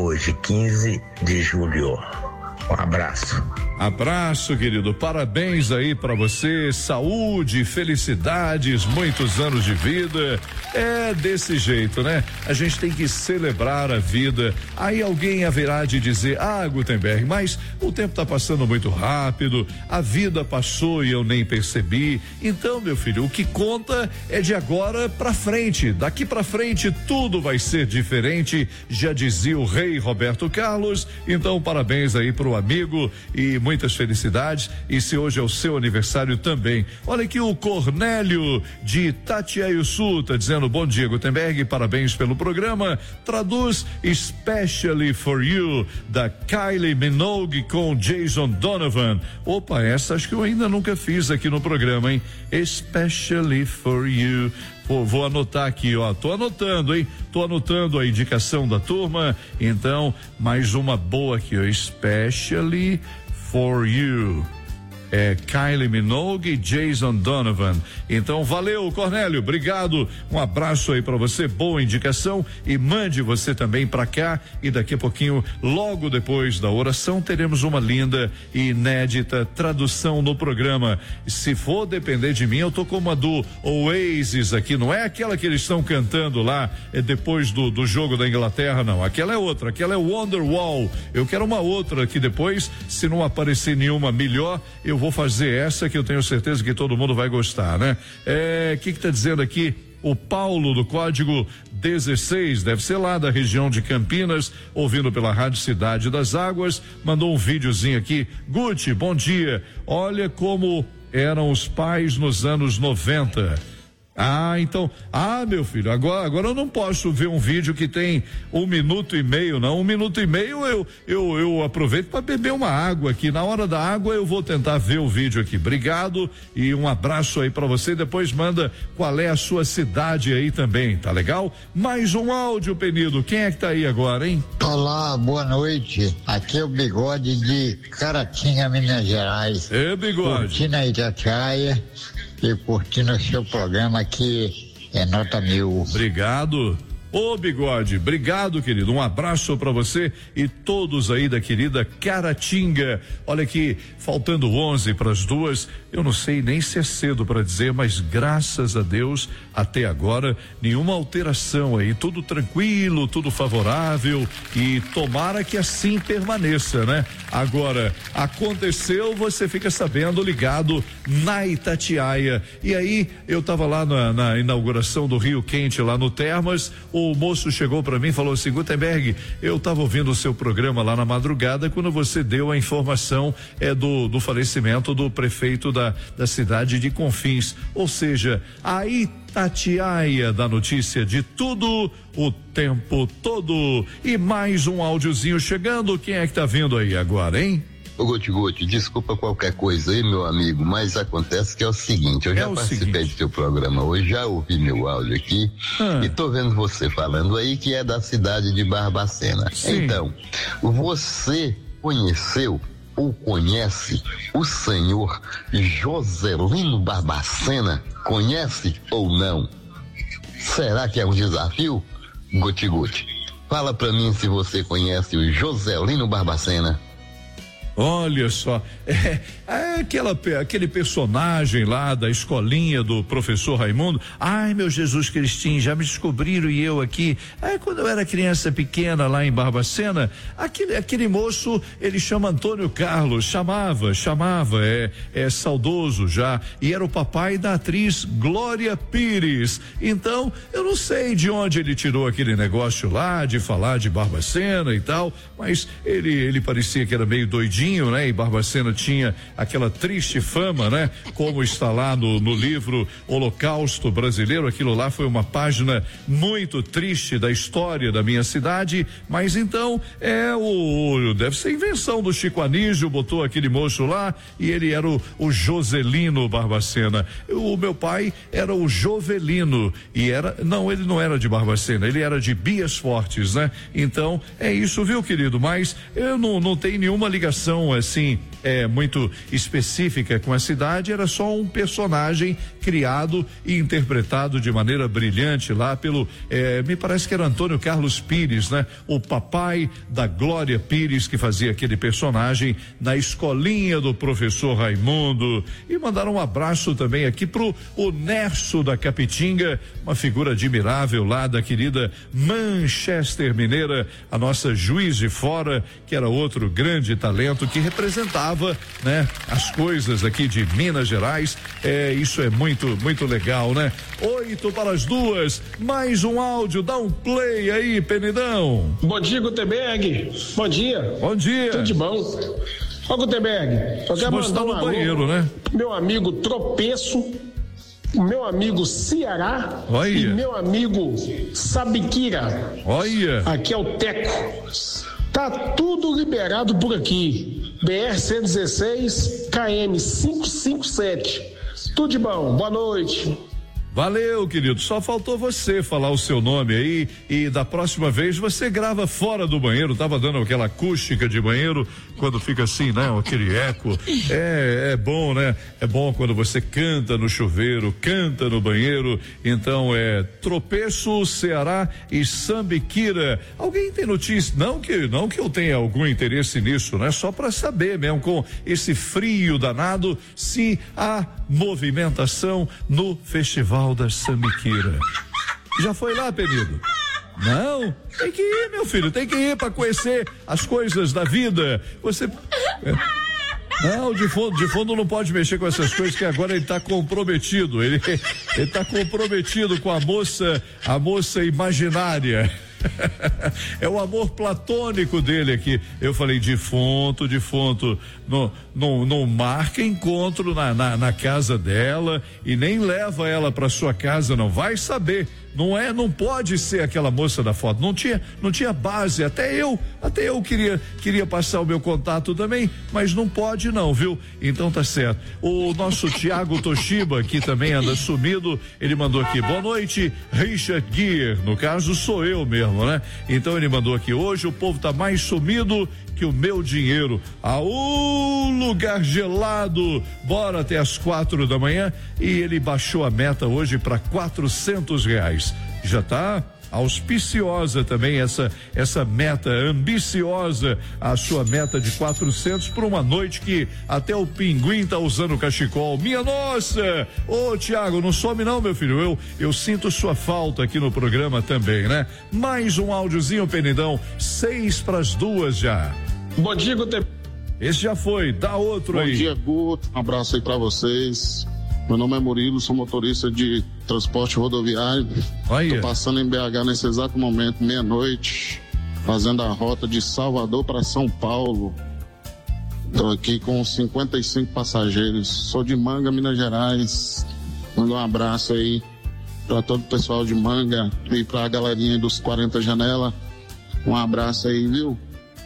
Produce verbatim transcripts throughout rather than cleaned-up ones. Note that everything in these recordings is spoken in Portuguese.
hoje, quinze de julho. Um abraço. Abraço, querido. Parabéns aí pra você. Saúde, felicidades, muitos anos de vida. É desse jeito, né? A gente tem que celebrar a vida. Aí alguém haverá de dizer: ah, Gutenberg, mas o tempo tá passando muito rápido, a vida passou e eu nem percebi. Então, meu filho, o que conta é de agora pra frente. Daqui pra frente tudo vai ser diferente, já dizia o rei Roberto Carlos. Então, parabéns aí pro amigo e muitas felicidades. E se hoje é o seu aniversário também. Olha aqui o Cornélio de Itatiaiuçu tá dizendo: bom dia, Gutenberg, parabéns pelo programa. Traduz Especially for You da Kylie Minogue com Jason Donovan. Opa, essa acho que eu ainda nunca fiz aqui no programa, hein? Especially for You. Vou, vou anotar aqui, ó. Tô anotando, hein? Tô anotando a indicação da turma. Então, mais uma boa aqui, ó. Especially for You. É Kylie Minogue e Jason Donovan. Então, valeu, Cornélio, obrigado. Um abraço aí pra você, boa indicação, e mande você também pra cá. E daqui a pouquinho, logo depois da oração, teremos uma linda e inédita tradução no programa. Se for depender de mim, eu tô com uma do Oasis aqui, não é aquela que eles estão cantando lá é depois do, do jogo da Inglaterra, não. Aquela é outra, aquela é Wonderwall. Eu quero uma outra que depois, se não aparecer nenhuma melhor, eu vou fazer essa que eu tenho certeza que todo mundo vai gostar, né? É, que que tá dizendo aqui? O Paulo do código dezesseis, deve ser lá da região de Campinas, ouvindo pela Rádio Cidade das Águas, mandou um videozinho aqui. Guti, bom dia. Olha como eram os pais nos anos noventa. Ah, então, ah, meu filho, agora, agora eu não posso ver um vídeo que tem um minuto e meio, não, um minuto e meio eu, eu, eu aproveito para beber uma água aqui, na hora da água eu vou tentar ver o vídeo aqui. Obrigado e um abraço aí para você, depois manda qual é a sua cidade aí também, tá legal? Mais um áudio, Penido, quem é que tá aí agora, hein? Olá, boa noite, aqui é o Bigode de Caratinga, Minas Gerais. É, Bigode. Curtindo a Itatiaia e curtindo o seu programa que é nota mil. Obrigado. Ô Bigode, obrigado, querido, um abraço para você e todos aí da querida Caratinga. Olha aqui, faltando onze para as duas, eu não sei nem se é cedo para dizer, mas graças a Deus, até agora, nenhuma alteração aí, tudo tranquilo, tudo favorável e tomara que assim permaneça, né? Agora, aconteceu, você fica sabendo, ligado na Itatiaia. E aí, eu tava lá na, na inauguração do Rio Quente, lá no Termas, o moço chegou para mim e falou assim: Gutenberg, eu estava ouvindo o seu programa lá na madrugada quando você deu a informação é do, do falecimento do prefeito da, da cidade de Confins, ou seja, a Itatiaia da notícia de tudo o tempo todo. E mais um áudiozinho chegando, quem é que tá vindo aí agora, hein? Ô Guti Guti, desculpa qualquer coisa aí, meu amigo, mas acontece que é o seguinte, eu é já participei seguinte. do seu programa hoje, já ouvi meu áudio aqui ah. e tô vendo você falando aí que é da cidade de Barbacena. Sim. Então, você conheceu ou conhece o senhor Joselino Barbacena? Conhece ou não? Será que é um desafio, Guti Guti? Fala pra mim se você conhece o Joselino Barbacena. Olha só, é, é aquela, aquele personagem lá da escolinha do professor Raimundo. Ai, meu Jesus Cristinho, já me descobriram e eu aqui. Aí, quando eu era criança pequena lá em Barbacena, aquele, aquele moço, ele chama Antônio Carlos, chamava, chamava, é, é saudoso já, e era o papai da atriz Glória Pires. Então, eu não sei de onde ele tirou aquele negócio lá, de falar de Barbacena e tal, mas ele, ele parecia que era meio doidinho, né? E Barbacena tinha aquela triste fama, né? Como está lá no, no livro Holocausto Brasileiro, aquilo lá foi uma página muito triste da história da minha cidade, mas então é o, deve ser invenção do Chico Anísio, botou aquele moço lá e ele era o, o Joselino Barbacena. O meu pai era o Jovelino e era, não, ele não era de Barbacena, ele era de Bias Fortes, né? Então é isso, viu, querido? Mas eu não, não tenho nenhuma ligação assim, é muito específica com a cidade, era só um personagem criado e interpretado de maneira brilhante lá pelo, eh, me parece que era Antônio Carlos Pires, né? O papai da Glória Pires, que fazia aquele personagem na escolinha do professor Raimundo. E mandaram um abraço também aqui pro o Nerso da Capitinga, uma figura admirável lá da querida Manchester Mineira, a nossa Juiz de Fora, que era outro grande talento que representava, né, as coisas aqui de Minas Gerais. É, isso é muito, muito legal, né? Oito para as duas, mais um áudio, dá um play aí, Penidão. Bom dia, Gutenberg. Bom dia. Bom dia. Tudo de bom. Ó, Gutenberg, só quero mandar um alô, banheiro, né? Meu amigo Tropeço, meu amigo Ceará. Olha. E meu amigo Sabiquira. Olha. Aqui é o Teco. Tá tudo liberado por aqui. B R cento e dezesseis, K M quinhentos e cinquenta e sete. Tudo de bom. Boa noite. Valeu, querido. Só faltou você falar o seu nome aí e da próxima vez você grava fora do banheiro. Tava dando aquela acústica de banheiro quando fica assim, né? Aquele eco. É, é bom, né? É bom quando você canta no chuveiro, canta no banheiro. Então é Tropeço, Ceará e Sambiquira. Alguém tem notícia? Não que, não que eu tenha algum interesse nisso, né? Só para saber mesmo com esse frio danado se há movimentação no Festival da Sambiquira. Já foi lá, Penido? Não, tem que ir, meu filho, tem que ir para conhecer as coisas da vida. Você não, de fundo, de fundo não pode mexer com essas coisas, que agora ele tá comprometido. Ele ele tá comprometido com a moça, a moça imaginária. É o amor platônico dele aqui. Eu falei, defunto, defunto, não, não, não marca encontro na, na, na casa dela e nem leva ela para sua casa, não vai saber. Não é, não pode ser aquela moça da foto. Não tinha, não tinha base. Até eu, até eu queria, queria passar o meu contato também, mas não pode não, viu? Então tá certo. O nosso Tiago Toshiba, que também anda sumido, ele mandou aqui: boa noite, Richard Gear. No caso sou eu mesmo, né? Então ele mandou aqui: hoje o povo tá mais sumido que o meu dinheiro. A um lugar gelado, bora até as quatro da manhã. E ele baixou a meta hoje para quatrocentos reais. Já tá auspiciosa também essa essa meta ambiciosa, a sua meta de quatrocentos por uma noite que até o pinguim tá usando cachecol. Minha nossa! Ô Tiago, não some não, meu filho, eu eu sinto sua falta aqui no programa também, né? Mais um áudiozinho, Penidão, seis pras duas já. Bom dia, Gutenberg. Esse já foi, dá outro Bom aí. Bom dia, Guto, um abraço aí pra vocês. Meu nome é Murilo, sou motorista de transporte rodoviário. Estou passando em B H nesse exato momento, meia-noite, fazendo a rota de Salvador para São Paulo. Estou aqui com cinquenta e cinco passageiros. Sou de Manga, Minas Gerais. Mando um abraço aí para todo o pessoal de Manga e para a galerinha dos quarenta Janela. Um abraço aí, viu?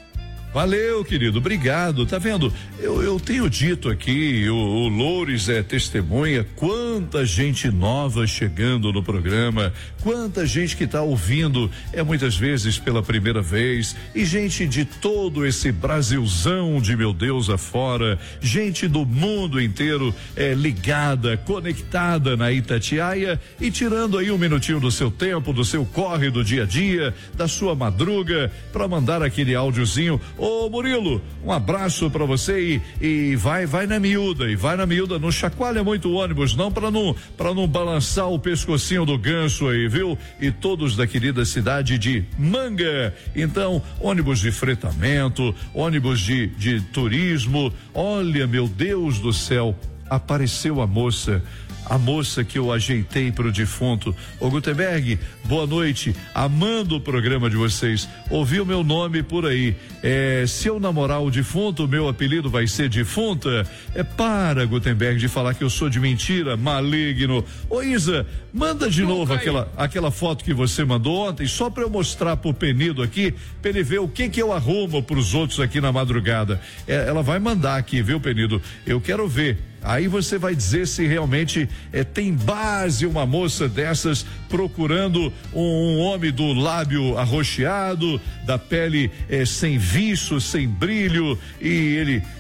Valeu, querido, obrigado. Tá vendo? Eu, eu tenho dito aqui, o, o Loures é testemunha, quanta gente nova chegando no programa, quanta gente que tá ouvindo, é muitas vezes pela primeira vez, e gente de todo esse Brasilzão de meu Deus afora, gente do mundo inteiro é, ligada, conectada na Itatiaia e tirando aí um minutinho do seu tempo, do seu corre do dia a dia, da sua madruga, para mandar aquele áudiozinho. Ô Murilo, um abraço pra você e, e vai, vai na miúda, e vai na miúda, não chacoalha muito o ônibus não, pra não, pra não balançar o pescocinho do ganso aí, viu? E todos da querida cidade de Manga. Então, ônibus de fretamento, ônibus de, de turismo, olha, meu Deus do céu, apareceu a moça. A moça que eu ajeitei para o defunto. Ô Gutenberg, boa noite, amando o programa de vocês. Ouvi o meu nome por aí. É, se eu namorar o defunto, meu apelido vai ser defunta? É, para, Gutenberg, de falar que eu sou de mentira, maligno. Ô Isa, manda de novo aquela, aquela foto que você mandou ontem, só para eu mostrar pro Penido aqui, para ele ver o que que eu arrumo pros outros aqui na madrugada. É, ela vai mandar aqui, viu, Penido? Eu quero ver. Aí você vai dizer se realmente é, tem base uma moça dessas procurando um, um homem do lábio arroxeado, da pele é, sem viço, sem brilho, e ele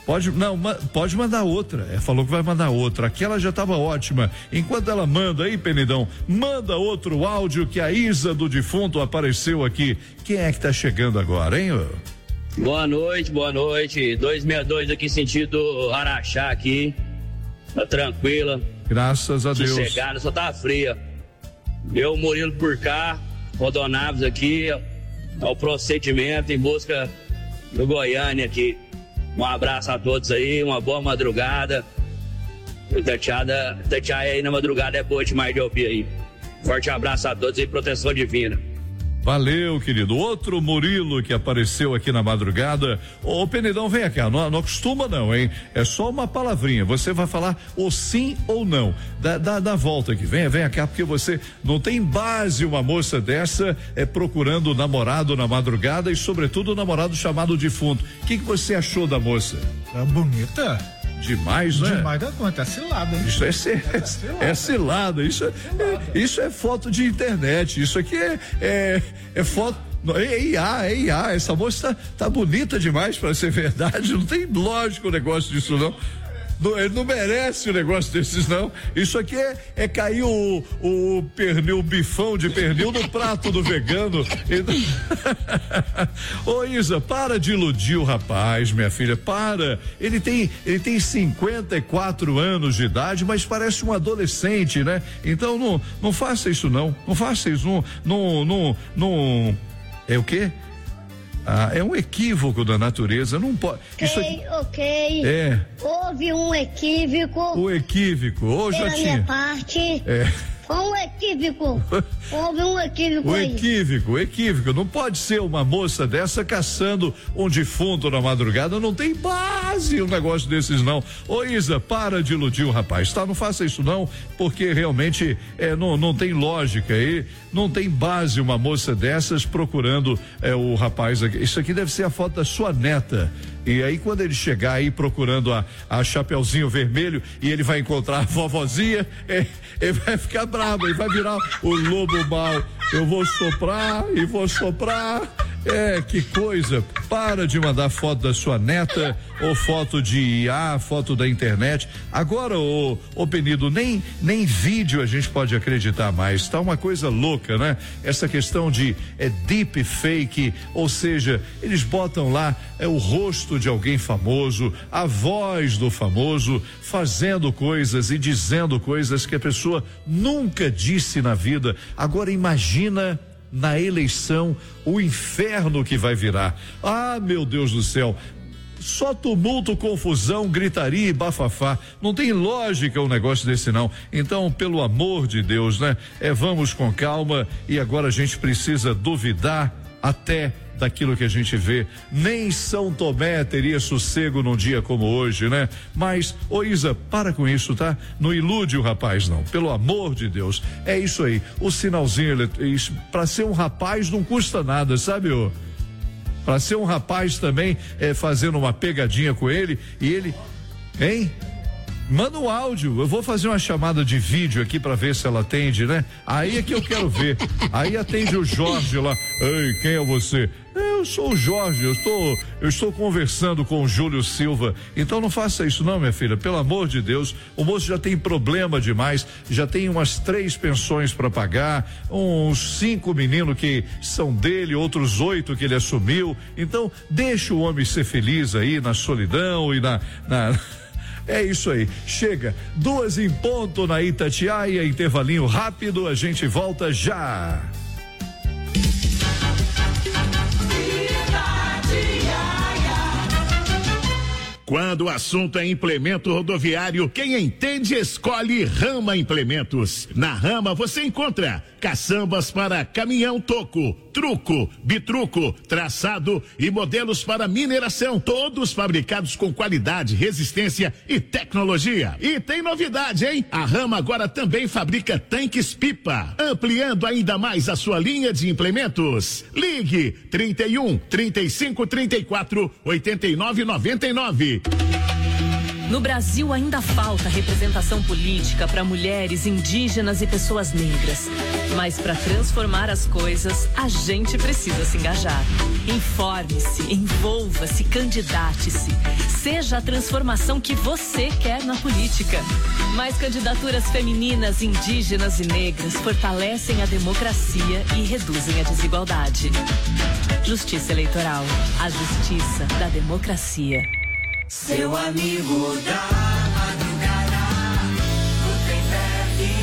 Pode, não, ma, pode mandar outra. É, falou que vai mandar outra. Aquela já estava ótima. Enquanto ela manda aí, Penidão, manda outro áudio que a Isa do defunto apareceu aqui. Quem é que tá chegando agora, hein? Boa noite, boa noite. dois sessenta e dois aqui, sentido Araxá aqui. Tá tranquila. Graças a Deus. Sossegada, só tá fria. Eu, Murilo por cá, Rodonaves aqui, ao procedimento em busca do Goiânia aqui. Um abraço a todos aí, uma boa madrugada. Tateada, tateada aí na madrugada é boa demais de ouvir aí. Forte abraço a todos e proteção divina. Valeu, querido. Outro Murilo que apareceu aqui na madrugada. Ô, Penedão, vem cá. Não, não acostuma não, hein? É só uma palavrinha. Você vai falar ou sim ou não. Dá, dá, dá volta aqui. Venha, vem cá, porque você não tem base uma moça dessa é procurando namorado na madrugada e, sobretudo, namorado chamado defunto. O que, que você achou da moça? É bonita. Demais, né? Demais da conta, é cilada, hein? Isso é, ser, é, é cilada. É cilada. Isso, é, é, isso é foto de internet. Isso aqui é, é, é foto. É I A, é I A. Essa moça tá, tá bonita demais para ser verdade. Não tem lógico o negócio disso, não. Não, ele não merece um negócio desses, não. Isso aqui é, é cair o, o pernil, o bifão de pernil no prato do vegano. Ô, Isa, para de iludir o rapaz, minha filha, para. Ele tem, ele tem cinquenta e quatro anos de idade, mas parece um adolescente, né? Então não, não faça isso, não. Não faça isso, não, não, não, não. É o quê? Ah, é um equívoco da natureza, não pode. Ok, isso aqui, ok. É. Houve um equívoco. O equívoco, ô, pela Jotinha. minha parte. É. Foi um equívoco. Houve um equívoco o aí. equívoco, equívoco. Não pode ser uma moça dessa caçando um defunto na madrugada. Não tem base um negócio desses, não. Ô, Isa, para de iludir o rapaz, tá? Não faça isso, não, porque realmente é, não, não tem lógica aí. Não tem base uma moça dessas procurando é, o rapaz aqui. Isso aqui deve ser a foto da sua neta. E aí, quando ele chegar aí procurando a, a Chapeuzinho Vermelho e ele vai encontrar a vovozinha, é, ele vai ficar bravo, ele vai virar o lobo mau. Eu vou soprar e vou soprar. É, que coisa. Para de mandar foto da sua neta ou foto de I A, foto da internet. Agora, ô, ô Penido, nem, nem vídeo a gente pode acreditar mais. Tá uma coisa louca, né? Essa questão de é, deep fake, ou seja, eles botam lá é, o rosto de alguém famoso, a voz do famoso, fazendo coisas e dizendo coisas que a pessoa nunca disse na vida. Agora imagina na eleição o inferno que vai virar. Ah, meu Deus do céu. Só tumulto, confusão, gritaria e bafafá. Não tem lógica um negócio desse, não. Então, pelo amor de Deus, né? É, vamos com calma e agora a gente precisa duvidar até daquilo que a gente vê. Nem São Tomé teria sossego num dia como hoje, né? Mas, ô Isa, para com isso, tá? Não ilude o rapaz, não. Pelo amor de Deus. É isso aí. O sinalzinho, para ser um rapaz não custa nada, sabe, ô? Para ser um rapaz também, é, fazendo uma pegadinha com ele e ele, hein? Manda um áudio, eu vou fazer uma chamada de vídeo aqui para ver se ela atende, né? Aí é que eu quero ver. Aí atende o Jorge lá. Ei, quem é você? Eu sou o Jorge, eu estou, eu estou conversando com o Júlio Silva. Então não faça isso não, minha filha, pelo amor de Deus. O moço já tem problema demais, já tem umas três pensões para pagar, uns cinco meninos que são dele, outros oito que ele assumiu. Então deixa o homem ser feliz aí na solidão e na, na... É isso aí, chega, duas em ponto na Itatiaia, intervalinho rápido, a gente volta já. Quando o assunto é implemento rodoviário, quem entende escolhe Rama Implementos. Na Rama você encontra caçambas para caminhão toco, truco, bitruco, traçado e modelos para mineração, todos fabricados com qualidade, resistência e tecnologia. E tem novidade, hein? A Rama agora também fabrica tanques pipa, ampliando ainda mais a sua linha de implementos. Ligue trinta e um, trinta e cinco, trinta e quatro, oitenta e nove, noventa e nove. No Brasil ainda falta representação política para mulheres, indígenas e pessoas negras. Mas para transformar as coisas, a gente precisa se engajar. Informe-se, envolva-se, candidate-se. Seja a transformação que você quer na política. Mais candidaturas femininas, indígenas e negras fortalecem a democracia e reduzem a desigualdade. Justiça Eleitoral. A justiça da democracia. Seu amigo da madrugada, Gutenberg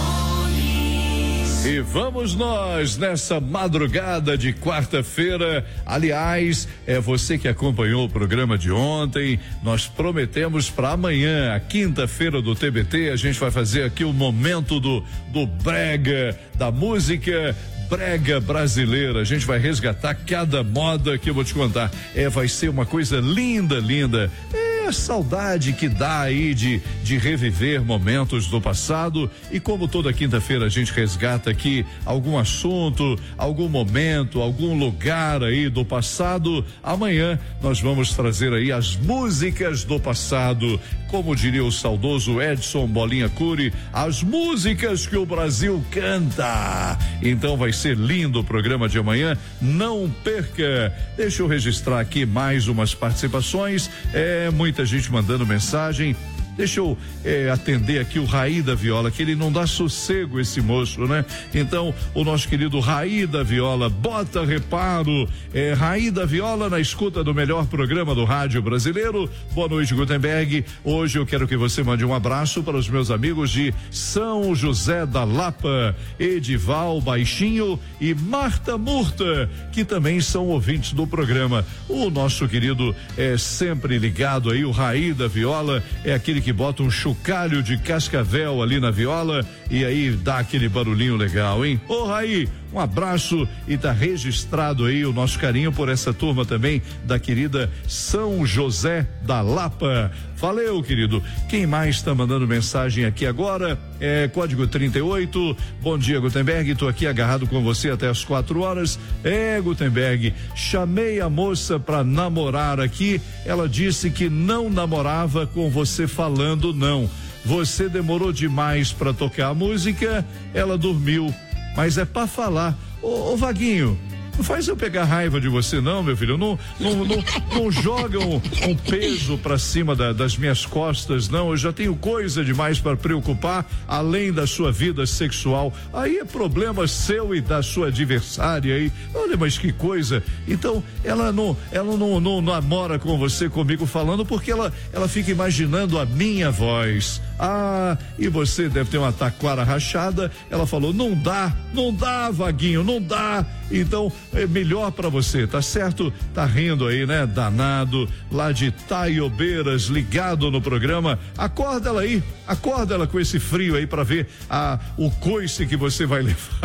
Nunes. E vamos nós nessa madrugada de quarta-feira. Aliás, é você que acompanhou o programa de ontem. Nós prometemos para amanhã, a quinta-feira do T B T, a gente vai fazer aqui o momento do, do brega, da música brega brasileira. A gente vai resgatar cada moda que eu vou te contar. É, vai ser uma coisa linda, linda. É a saudade que dá aí de, de reviver momentos do passado. E como toda quinta-feira a gente resgata aqui algum assunto, algum momento, algum lugar aí do passado, amanhã nós vamos trazer aí as músicas do passado. Como diria o saudoso Edson Bolinha Cury, as músicas que o Brasil canta. Então vai ser lindo o programa de amanhã, não perca. Deixa eu registrar aqui mais umas participações, é muita gente mandando mensagem. Deixa eu é, atender aqui o Raí da Viola, que ele não dá sossego, esse moço, né? Então, o nosso querido Raí da Viola, bota reparo. É, Raí da Viola na escuta do melhor programa do rádio brasileiro. Boa noite, Gutenberg. Hoje eu quero que você mande um abraço para os meus amigos de São José da Lapa, Edival Baixinho e Marta Murta, que também são ouvintes do programa. O nosso querido é sempre ligado aí, o Raí da Viola, é aquele que bota um chocalho de cascavel ali na viola e aí dá aquele barulhinho legal, hein? Ô, Raí, um abraço e tá registrado aí o nosso carinho por essa turma também da querida São José da Lapa. Valeu, querido. Quem mais tá mandando mensagem aqui agora? É código trinta e oito. Bom dia, Gutenberg. Tô aqui agarrado com você até as quatro horas. É, Gutenberg, chamei a moça pra namorar aqui. Ela disse que não namorava com você falando não. Você demorou demais pra tocar a música, ela dormiu. Mas é pra falar. Ô, ô Vaguinho, não faz eu pegar raiva de você não, meu filho. Não, não, não, não joga um, um peso pra cima da, das minhas costas, não. Eu já tenho coisa demais para preocupar, além da sua vida sexual. Aí é problema seu e da sua adversária aí. Olha, mas que coisa. Então, ela não, ela não, não namora com você, comigo falando, porque ela, ela fica imaginando a minha voz. Ah, e você deve ter uma taquara rachada. Ela falou, não dá, não dá, Vaguinho, não dá. Então, é melhor pra você, tá certo? Tá rindo aí, né? Danado, lá de Taiobeiras, ligado no programa. Acorda ela aí, acorda ela com esse frio aí pra ver a, o coice que você vai levar.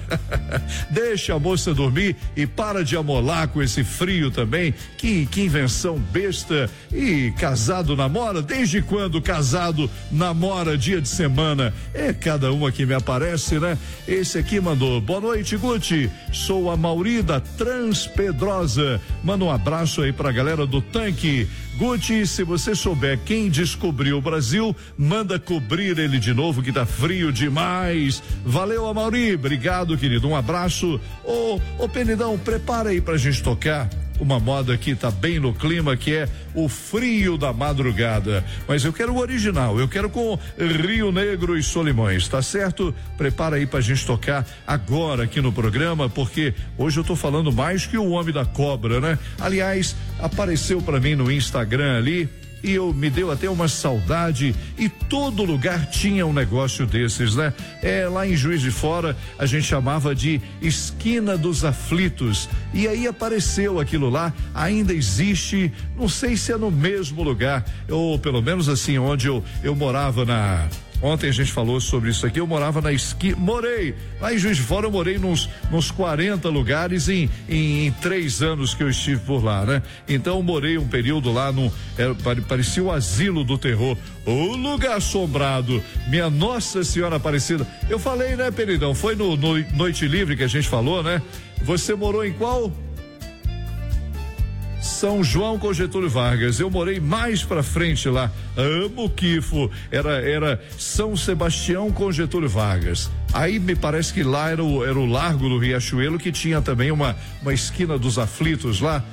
Deixa a moça dormir e para de amolar com esse frio também. Que, que invenção besta. E casado namora? Desde quando casado namora dia de semana? É cada uma que me aparece, né? Esse aqui mandou, boa noite, Guti. Sou a Mauri da Transpedrosa. Manda um abraço aí pra galera do tanque. Guti, se você souber quem descobriu o Brasil, manda cobrir ele de novo, que tá frio demais. Valeu, Amauri, obrigado, querido, um abraço. Ô, ô Penidão, prepara aí pra gente tocar uma moda que tá bem no clima, que é o frio da madrugada. Mas eu quero o original, eu quero com Rio Negro e Solimões, tá certo? Prepara aí pra gente tocar agora aqui no programa, porque hoje eu tô falando mais que o Homem da Cobra, né? Aliás, apareceu pra mim no Instagram ali, e eu me deu até uma saudade, e todo lugar tinha um negócio desses, né? É, lá em Juiz de Fora a gente chamava de Esquina dos Aflitos, e aí apareceu aquilo lá, ainda existe, não sei se é no mesmo lugar, ou pelo menos assim, onde eu, eu morava na... Ontem a gente falou sobre isso aqui, eu morava na esquina, morei, lá em Juiz de Fora eu morei nos, nos quarenta lugares em, em, em três anos que eu estive por lá, né? Então eu morei um período lá, num, é, parecia o asilo do terror, o lugar assombrado, minha Nossa Senhora Aparecida. Eu falei, né, Peridão, foi no, no Noite Livre que a gente falou, né? Você morou em qual? São João com Getúlio Vargas. Eu morei mais pra frente lá. Amo Quifo. Era, era São Sebastião com Getúlio Vargas. Aí me parece que lá era o, era o Largo do Riachuelo, que tinha também uma, uma esquina dos aflitos lá.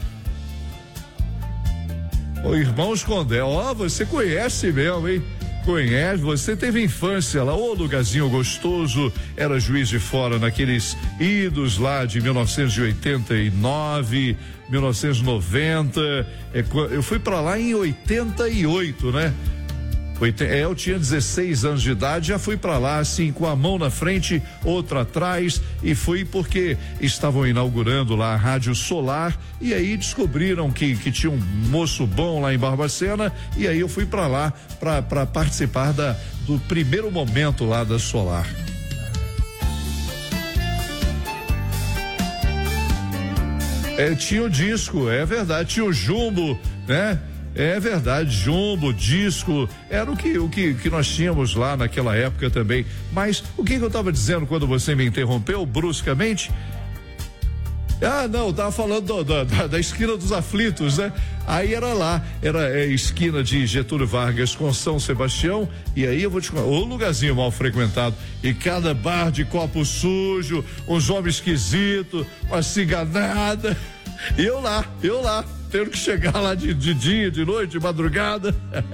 Ô, Irmãos Condé, ó, você conhece mesmo, hein? Conhece, você teve infância lá, ô lugarzinho gostoso, era Juiz de Fora naqueles idos lá de mil novecentos e oitenta e nove, mil novecentos e noventa, é, eu fui pra lá em oitenta e oito, né? É, eu tinha dezesseis anos de idade, já fui pra lá assim, com a mão na frente, outra atrás, e fui porque estavam inaugurando lá a Rádio Solar, e aí descobriram que, que tinha um moço bom lá em Barbacena, e aí eu fui pra lá pra, pra participar da, do primeiro momento lá da Solar. É, tinha o disco, é verdade, tinha o Jumbo, né? É verdade, Jumbo, disco, era o que, o que, que nós tínhamos lá naquela época também. Mas o que, que eu estava dizendo quando você me interrompeu bruscamente? Ah, não, eu tava falando do, do, da, da esquina dos aflitos, né? Aí era lá, era é, esquina de Getúlio Vargas com São Sebastião, e aí eu vou te contar, ô lugarzinho mal frequentado, e cada bar de copo sujo, uns homens esquisitos, uma ciganada, e eu lá, eu lá. Tendo que chegar lá de, de dia, de noite, de madrugada.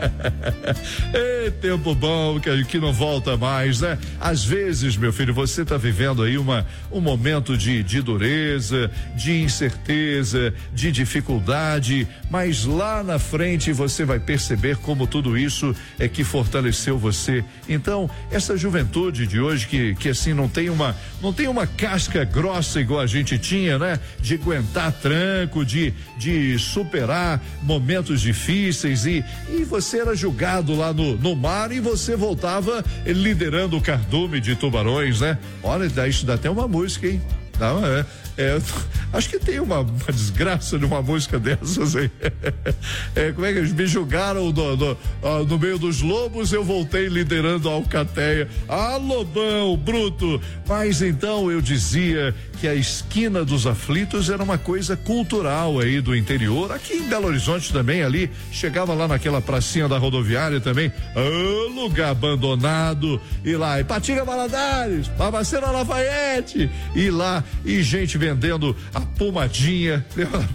É tempo bom que, que não volta mais, né? Às vezes, meu filho, você está vivendo aí uma, um momento de, de dureza, de incerteza, de dificuldade, mas lá na frente você vai perceber como tudo isso é que fortaleceu você. Então, essa juventude de hoje que, que assim não tem uma, não tem uma casca grossa igual a gente tinha, né? De aguentar tranco, de, de superar momentos difíceis e, e você era julgado lá no, no mar e você voltava liderando o cardume de Tubarões, né? Olha, isso dá até uma música, hein? Não, é, é, acho que tem uma, uma desgraça de uma música dessas aí. É, como é que eles me julgaram no, no, no meio dos lobos, eu voltei liderando a alcateia. Ah, lobão, bruto. Mas então eu dizia que a esquina dos aflitos era uma coisa cultural aí do interior. Aqui em Belo Horizonte também, ali, chegava lá naquela pracinha da rodoviária também, ah, lugar abandonado, e lá, Ipatinga Valadares, Barbacena Lafayette, e lá, e gente vendendo a pomadinha,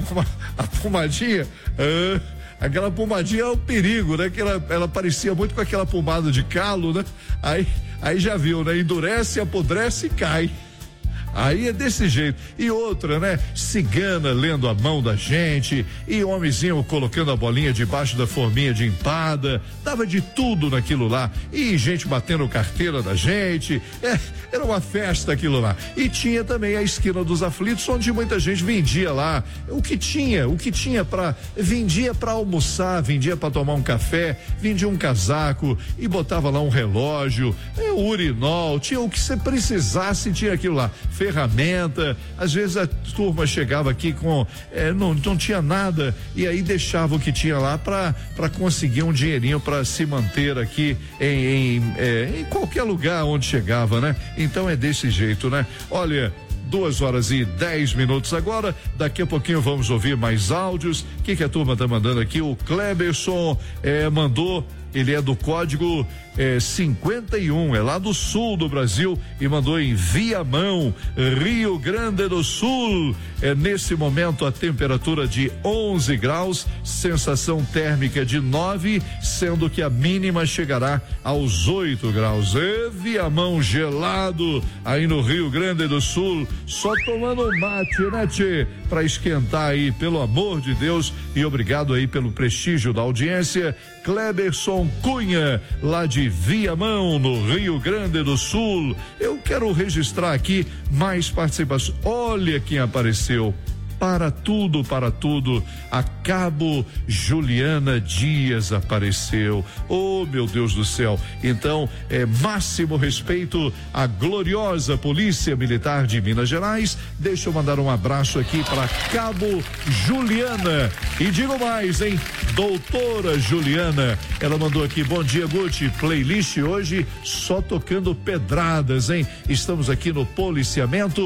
a pomadinha, ah, aquela pomadinha é o perigo, né? Que ela, ela parecia muito com aquela pomada de calo, né? Aí, aí já viu, né? Endurece, apodrece e cai. Aí é desse jeito. E outra, né? Cigana lendo a mão da gente, e homenzinho colocando a bolinha debaixo da forminha de empada, dava de tudo naquilo lá, e gente batendo carteira da gente, é, era uma festa aquilo lá. E tinha também a esquina dos aflitos, onde muita gente vendia lá o que tinha, o que tinha para vendia para almoçar, vendia para tomar um café, vendia um casaco e botava lá um relógio, é, urinol, tinha o que você precisasse, tinha aquilo lá. Ferramenta, às vezes a turma chegava aqui com, é, não, não tinha nada e aí deixava o que tinha lá para para conseguir um dinheirinho para se manter aqui em, em, é, em qualquer lugar onde chegava, né? Então é desse jeito, né? Olha, duas horas e dez minutos agora, daqui a pouquinho vamos ouvir mais áudios. O que que a turma tá mandando aqui? O Kleberson é, mandou, ele é do código é, cinquenta e um, é lá do sul do Brasil e mandou em Viamão, Rio Grande do Sul. É nesse momento a temperatura de onze graus, sensação térmica de nove, sendo que a mínima chegará aos oito graus. É Viamão gelado aí no Rio Grande do Sul, só tomando mate, né, tchê? Pra esquentar aí, pelo amor de Deus, e obrigado aí pelo prestígio da audiência. Kleberson Cunha, lá de Viamão, no Rio Grande do Sul. Eu quero registrar aqui mais participações. Olha quem apareceu. Para tudo, para tudo, a Cabo Juliana Dias apareceu. Oh, meu Deus do céu. Então, é máximo respeito à gloriosa Polícia Militar de Minas Gerais. Deixa eu mandar um abraço aqui para Cabo Juliana. E digo mais, hein? Doutora Juliana, ela mandou aqui, bom dia, Guti, playlist hoje só tocando pedradas, hein? Estamos aqui no policiamento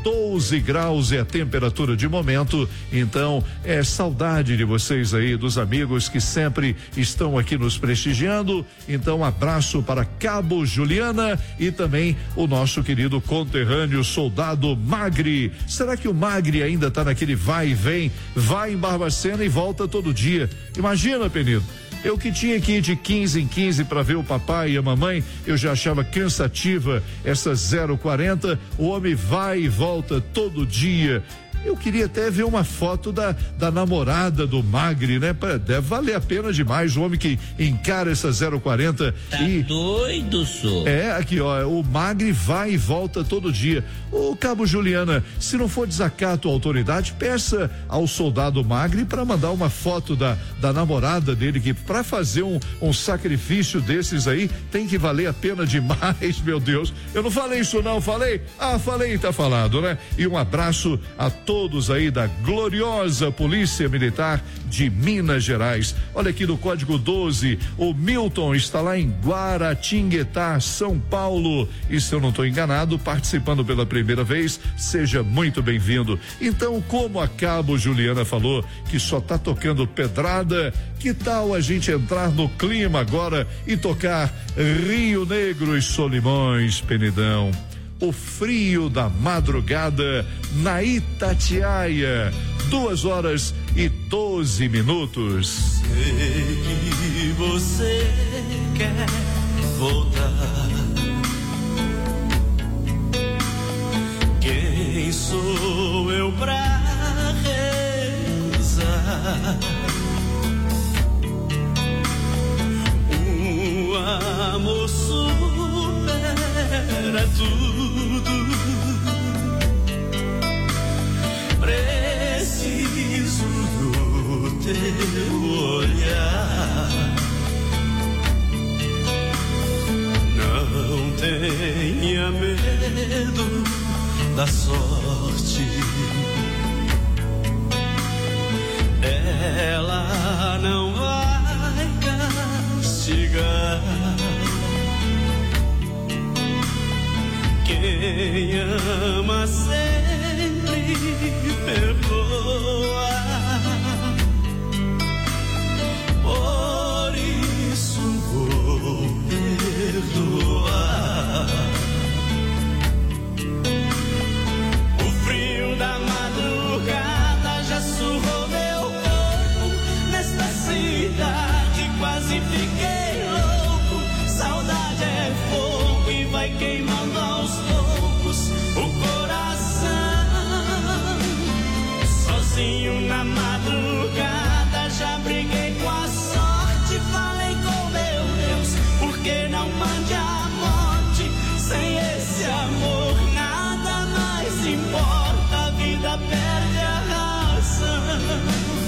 doze graus é a temperatura de momento. Então, é saudade de vocês aí, dos amigos que sempre estão aqui nos prestigiando. Então, um abraço para Cabo Juliana e também o nosso querido conterrâneo soldado Magri. Será que o Magri ainda está naquele vai e vem, vai em Barbacena e volta todo dia? Imagina, Penido. Eu que tinha que ir de quinze em quinze para ver o papai e a mamãe, eu já achava cansativa essa zero quarenta. O homem vai e volta todo dia. Eu queria até ver uma foto da, da namorada do Magri, né? Deve valer a pena demais, o homem que encara essa zero quarenta. Tá e doido, senhor. É, aqui ó, o Magri vai e volta todo dia. Ô Cabo Juliana, se não for desacato à autoridade, peça ao soldado Magri para mandar uma foto da, da namorada dele, que para fazer um, um sacrifício desses aí, tem que valer a pena demais, meu Deus. Eu não falei isso não, falei? Ah, falei, tá falado, né? E um abraço a todos todos aí da gloriosa Polícia Militar de Minas Gerais. Olha aqui no código doze, o Milton está lá em Guaratinguetá, São Paulo, e se eu não estou enganado, participando pela primeira vez, seja muito bem-vindo. Então, como a Cabo Juliana falou que só tá tocando pedrada, que tal a gente entrar no clima agora e tocar Rio Negro e Solimões, Penidão? O frio da madrugada na Itatiaia, duas horas e doze minutos. Sei que você quer voltar. Quem sou eu pra recusar? Um amor supera tudo. Preciso do teu olhar. Não tenha medo da sorte. Ela não vai castigar. Quem ama sempre perdoa. Por isso vou perdoar. O frio da madrugada já surrou meu corpo. Nesta cidade quase fiquei louco. Saudade é fogo e vai queimando aos poucos o coração. Sozinho na madrugada já briguei com a sorte. Falei com meu Deus, por que não mande a morte? Sem esse amor nada mais importa. A vida perde a razão.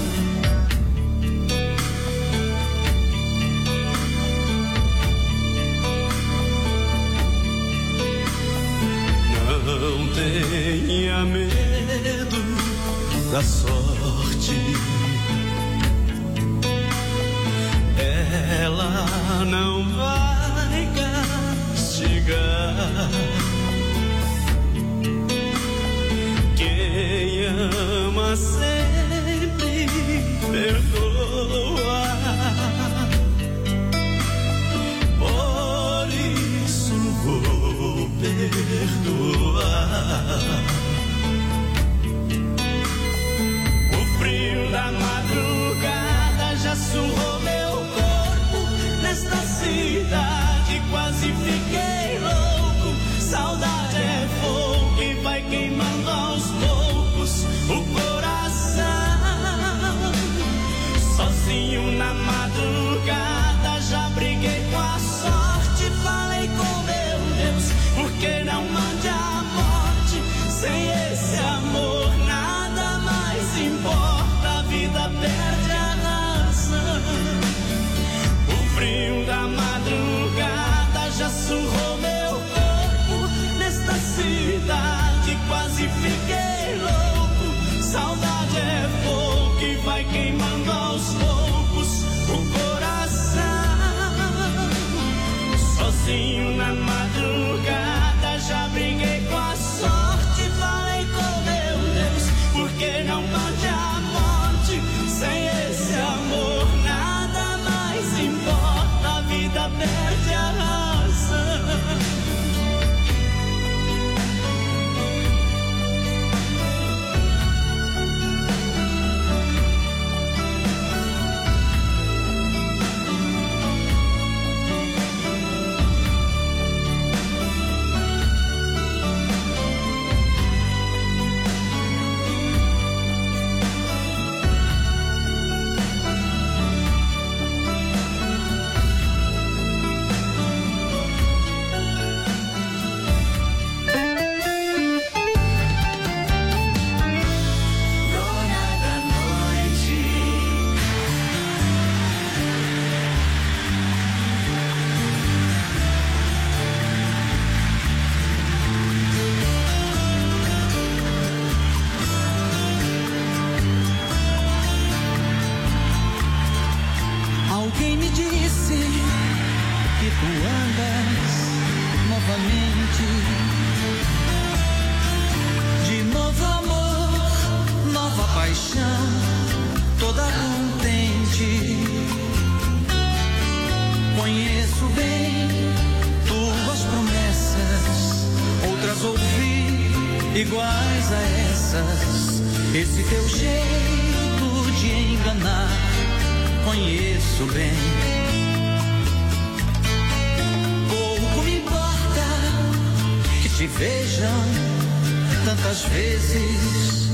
Não tenha medo da sorte. Ela não vai castigar. Quem ama sempre perdoa. Por isso vou perdoar. O frio da madrugada já surrou meu corpo. Nesta cidade quase fiquei louco. Saudade é fogo que vai queimando aos poucos o coração. tu andas novamente. De novo amor, nova paixão, toda contente. Conheço bem tuas promessas, outras ouvi iguais a essas. Esse teu jeito de enganar, conheço bem. Pouco me importa que te vejam tantas vezes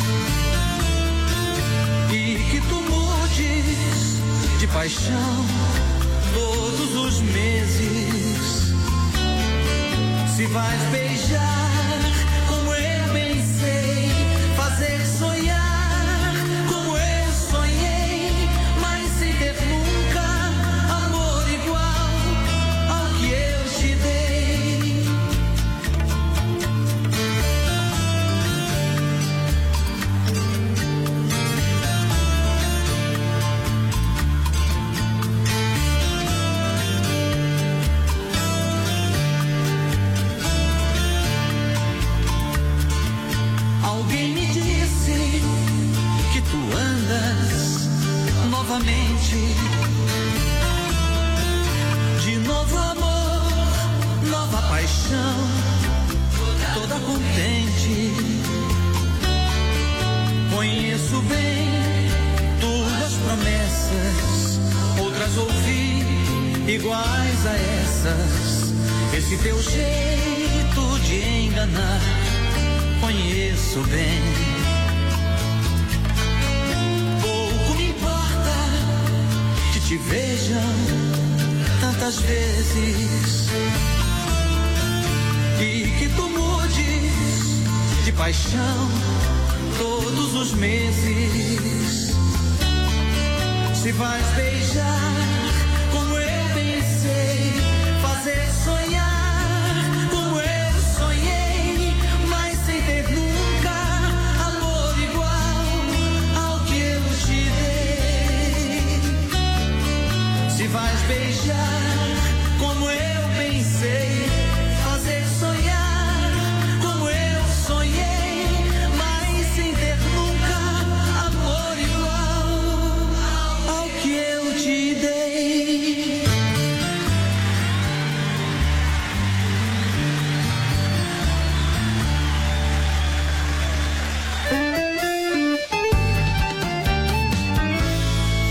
e que tu mudes de paixão todos os meses. Se vais beijar como eu bem sei, fazer sonhar como eu sonhei, mas sem ter nunca amor igual ao que eu te dei. Alguém me disse que tu andas novamente. De novo amor, nova paixão, toda contente. Conheço bem tuas promessas, outras ouvi iguais a essas. Esse teu jeito de enganar, conheço bem. Pouco me importa que te vejam tantas vezes e que tu mudes de paixão todos os meses. Se vais beijar como eu bem sei, fazer sonhar como eu sonhei, mas sem ter nunca amor igual ao que eu te dei. Se vais beijar como eu bem sei, fazer sonhar como eu sonhei, mas sem ter nunca amor igual ao que eu te dei.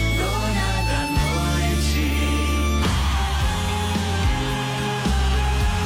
Dona da noite.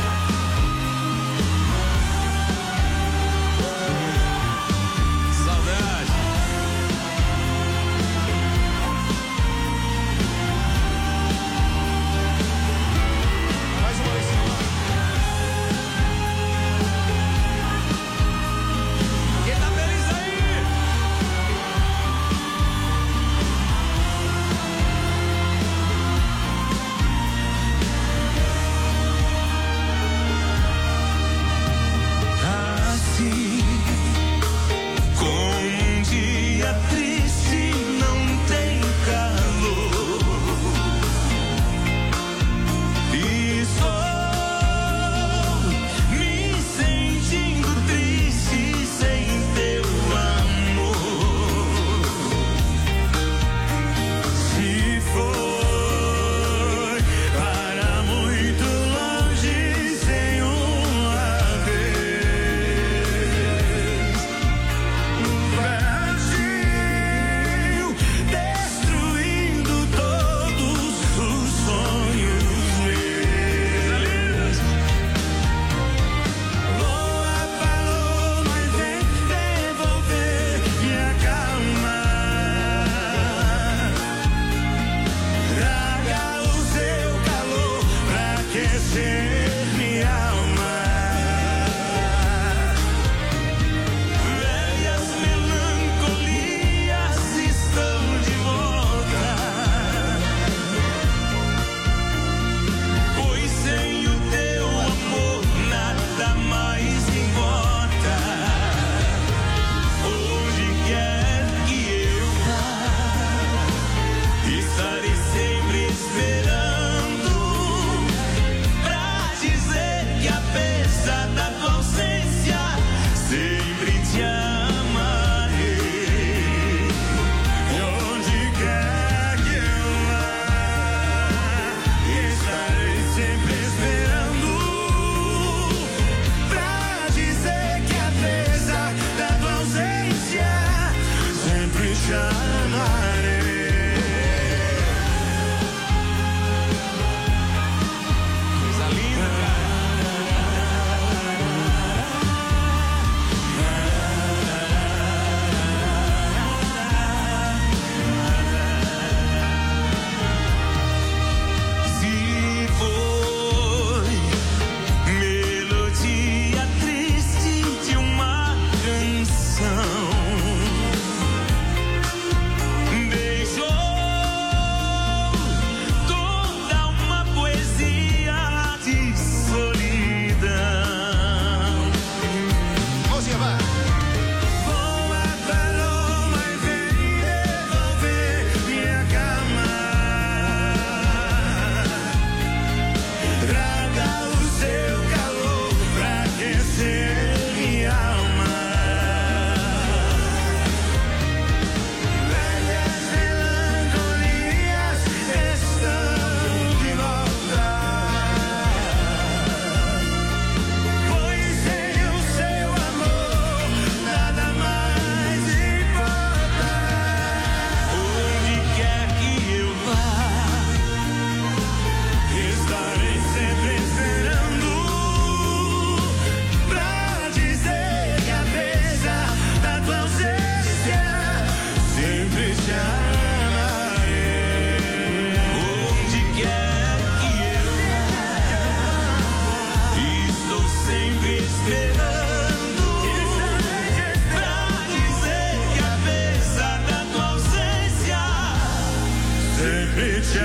e te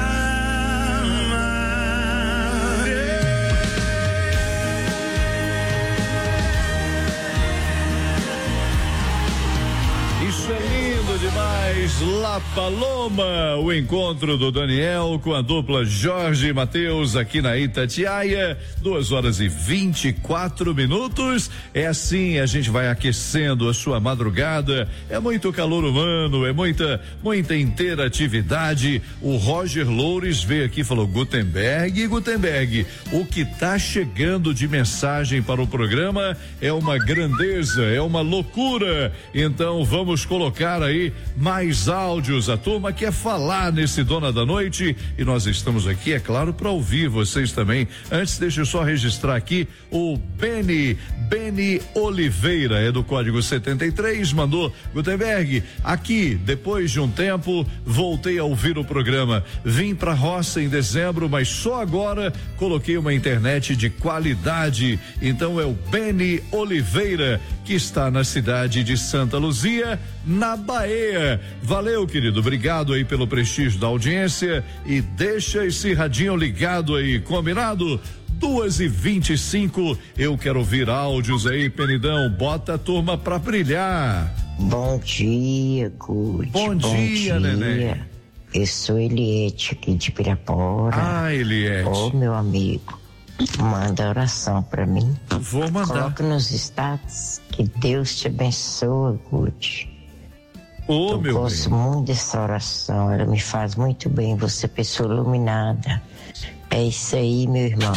Isso é lindo demais, La Paloma, o encontro do Daniel com a dupla Jorge e Matheus aqui na Itatiaia, duas horas e vinte e quatro minutos. É assim, a gente vai aquecendo a sua madrugada. É muito calor humano, é muita, muita interatividade. O Roger Loures veio aqui e falou: Gutenberg, Gutenberg, o que tá chegando de mensagem para o programa é uma grandeza, é uma loucura. Então vamos colocar aí mais áudios. A turma quer falar nesse Dona da Noite e nós estamos aqui, é claro, para ouvir vocês também. Antes, deixa eu só registrar aqui o Beni, Beni Oliveira, é do código setenta e três, mandou: Gutenberg, aqui, depois de um tempo, voltei a ouvir o programa. Vim pra roça em dezembro, mas só agora coloquei uma internet de qualidade. Então é o Beni Oliveira, que está na cidade de Santa Luzia, na Bahia. Valeu, querido, obrigado aí pelo prestígio da audiência e deixa esse radinho ligado aí, combinado? Duas e vinte e cinco, eu quero ouvir áudios aí, Penidão, bota a turma pra brilhar. Bom dia, Gude. Bom, Bom dia, dia, neném. Eu sou Eliette aqui de Pirapora. Ah, Eliette. Ô, meu amigo, manda oração pra mim. Vou mandar. Coloca nos status, que Deus te abençoe, Gude. Ô, eu meu gosto bem. muito dessa oração, ela me faz muito bem, você é pessoa iluminada. É isso aí, meu irmão.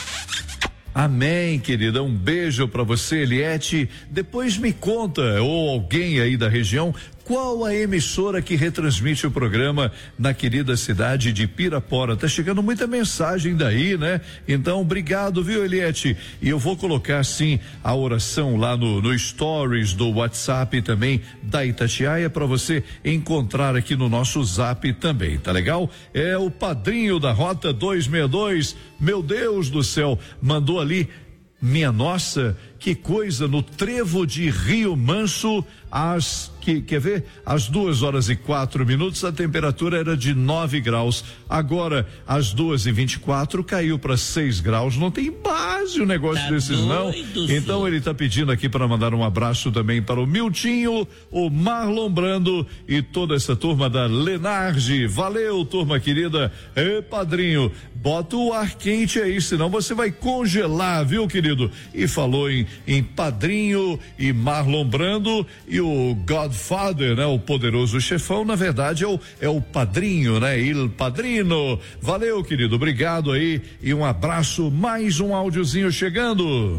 Amém, querida. Um beijo pra você, Eliette. Depois me conta, ou alguém aí da região, qual a emissora que retransmite o programa na querida cidade de Pirapora. Tá chegando muita mensagem daí, né? Então, obrigado, viu, Eliette? E eu vou colocar, sim, a oração lá no, no Stories do WhatsApp também da Itatiaia para você encontrar aqui no nosso Zap também, tá legal? É o padrinho da Rota duzentos e sessenta e dois, meu Deus do céu, mandou ali: minha nossa, que coisa, no trevo de Rio Manso, às, que, quer ver? Às duas horas e quatro minutos, a temperatura era de nove graus. Agora, às duas e vinte e quatro, caiu para seis graus. Não tem base o negócio tá desses, não. Então, filho, ele tá pedindo aqui para mandar um abraço também para o Miltinho, o Marlon Brando e toda essa turma da Lenarge. Valeu, turma querida. Ê, padrinho, bota o ar quente aí, senão você vai congelar, viu, querido? E falou em, em padrinho e Marlon Brando e o Godfather, né? O poderoso chefão, na verdade é o, é o padrinho, né? Il padrino. Valeu, querido, obrigado aí e um abraço. Mais um áudiozinho chegando.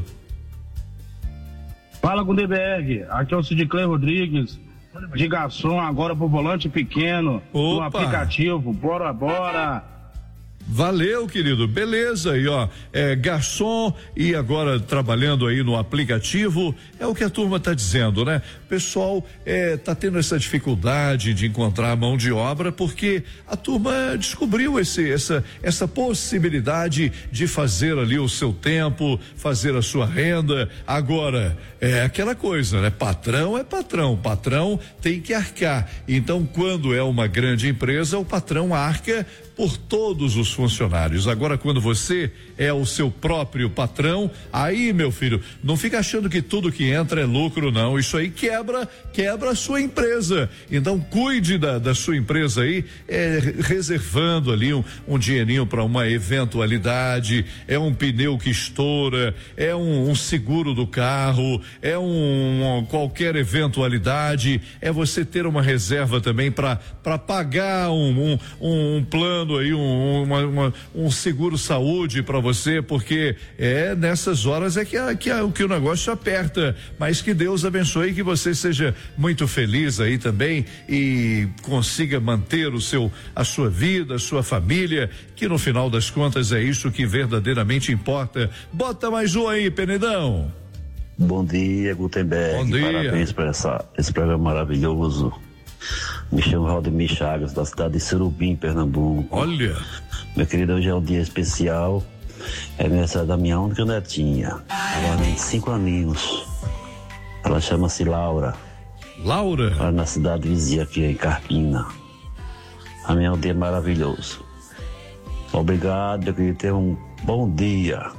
Fala com o D B R, aqui é o Sidiclé Rodrigues, de garçom agora pro volante pequeno, no aplicativo, bora, bora. Valeu, querido, beleza aí, ó, é garçom e agora trabalhando aí no aplicativo, é o que a turma tá dizendo, né? O pessoal é, tá tendo essa dificuldade de encontrar mão de obra porque a turma descobriu esse, essa, essa possibilidade de fazer ali o seu tempo, fazer a sua renda. Agora, é aquela coisa, né? Patrão é patrão, patrão tem que arcar. Então, quando é uma grande empresa, o patrão arca por todos os funcionários. Agora, quando você é o seu próprio patrão, aí, meu filho, não fica achando que tudo que entra é lucro, não. Isso aí quebra, quebra a sua empresa. Então, cuide da, da sua empresa aí, é, reservando ali um, um dinheirinho para uma eventualidade, é um pneu que estoura, é um, um seguro do carro, é um, um qualquer eventualidade, é você ter uma reserva também para para pagar um, um, um plano aí, um, uma, uma, um seguro saúde para você, porque é nessas horas é que, a, que, a, que o negócio aperta, mas que Deus abençoe, que você seja muito feliz aí também e consiga manter o seu, a sua vida, a sua família, que no final das contas é isso que verdadeiramente importa. Bota mais um aí, Penedão. Bom dia, Gutenberg. Bom dia. Parabéns por essa, esse programa maravilhoso. Me chamo Valdemir Chagas, da cidade de Surubim, Pernambuco. Olha! Meu querido, hoje é um dia especial. É aniversário da minha única netinha. Ela tem cinco aninhos. Ela chama-se Laura. Laura? Ela na cidade vizinha aqui em Carpina. Amanhã é um dia maravilhoso. Obrigado, eu queria ter um bom dia.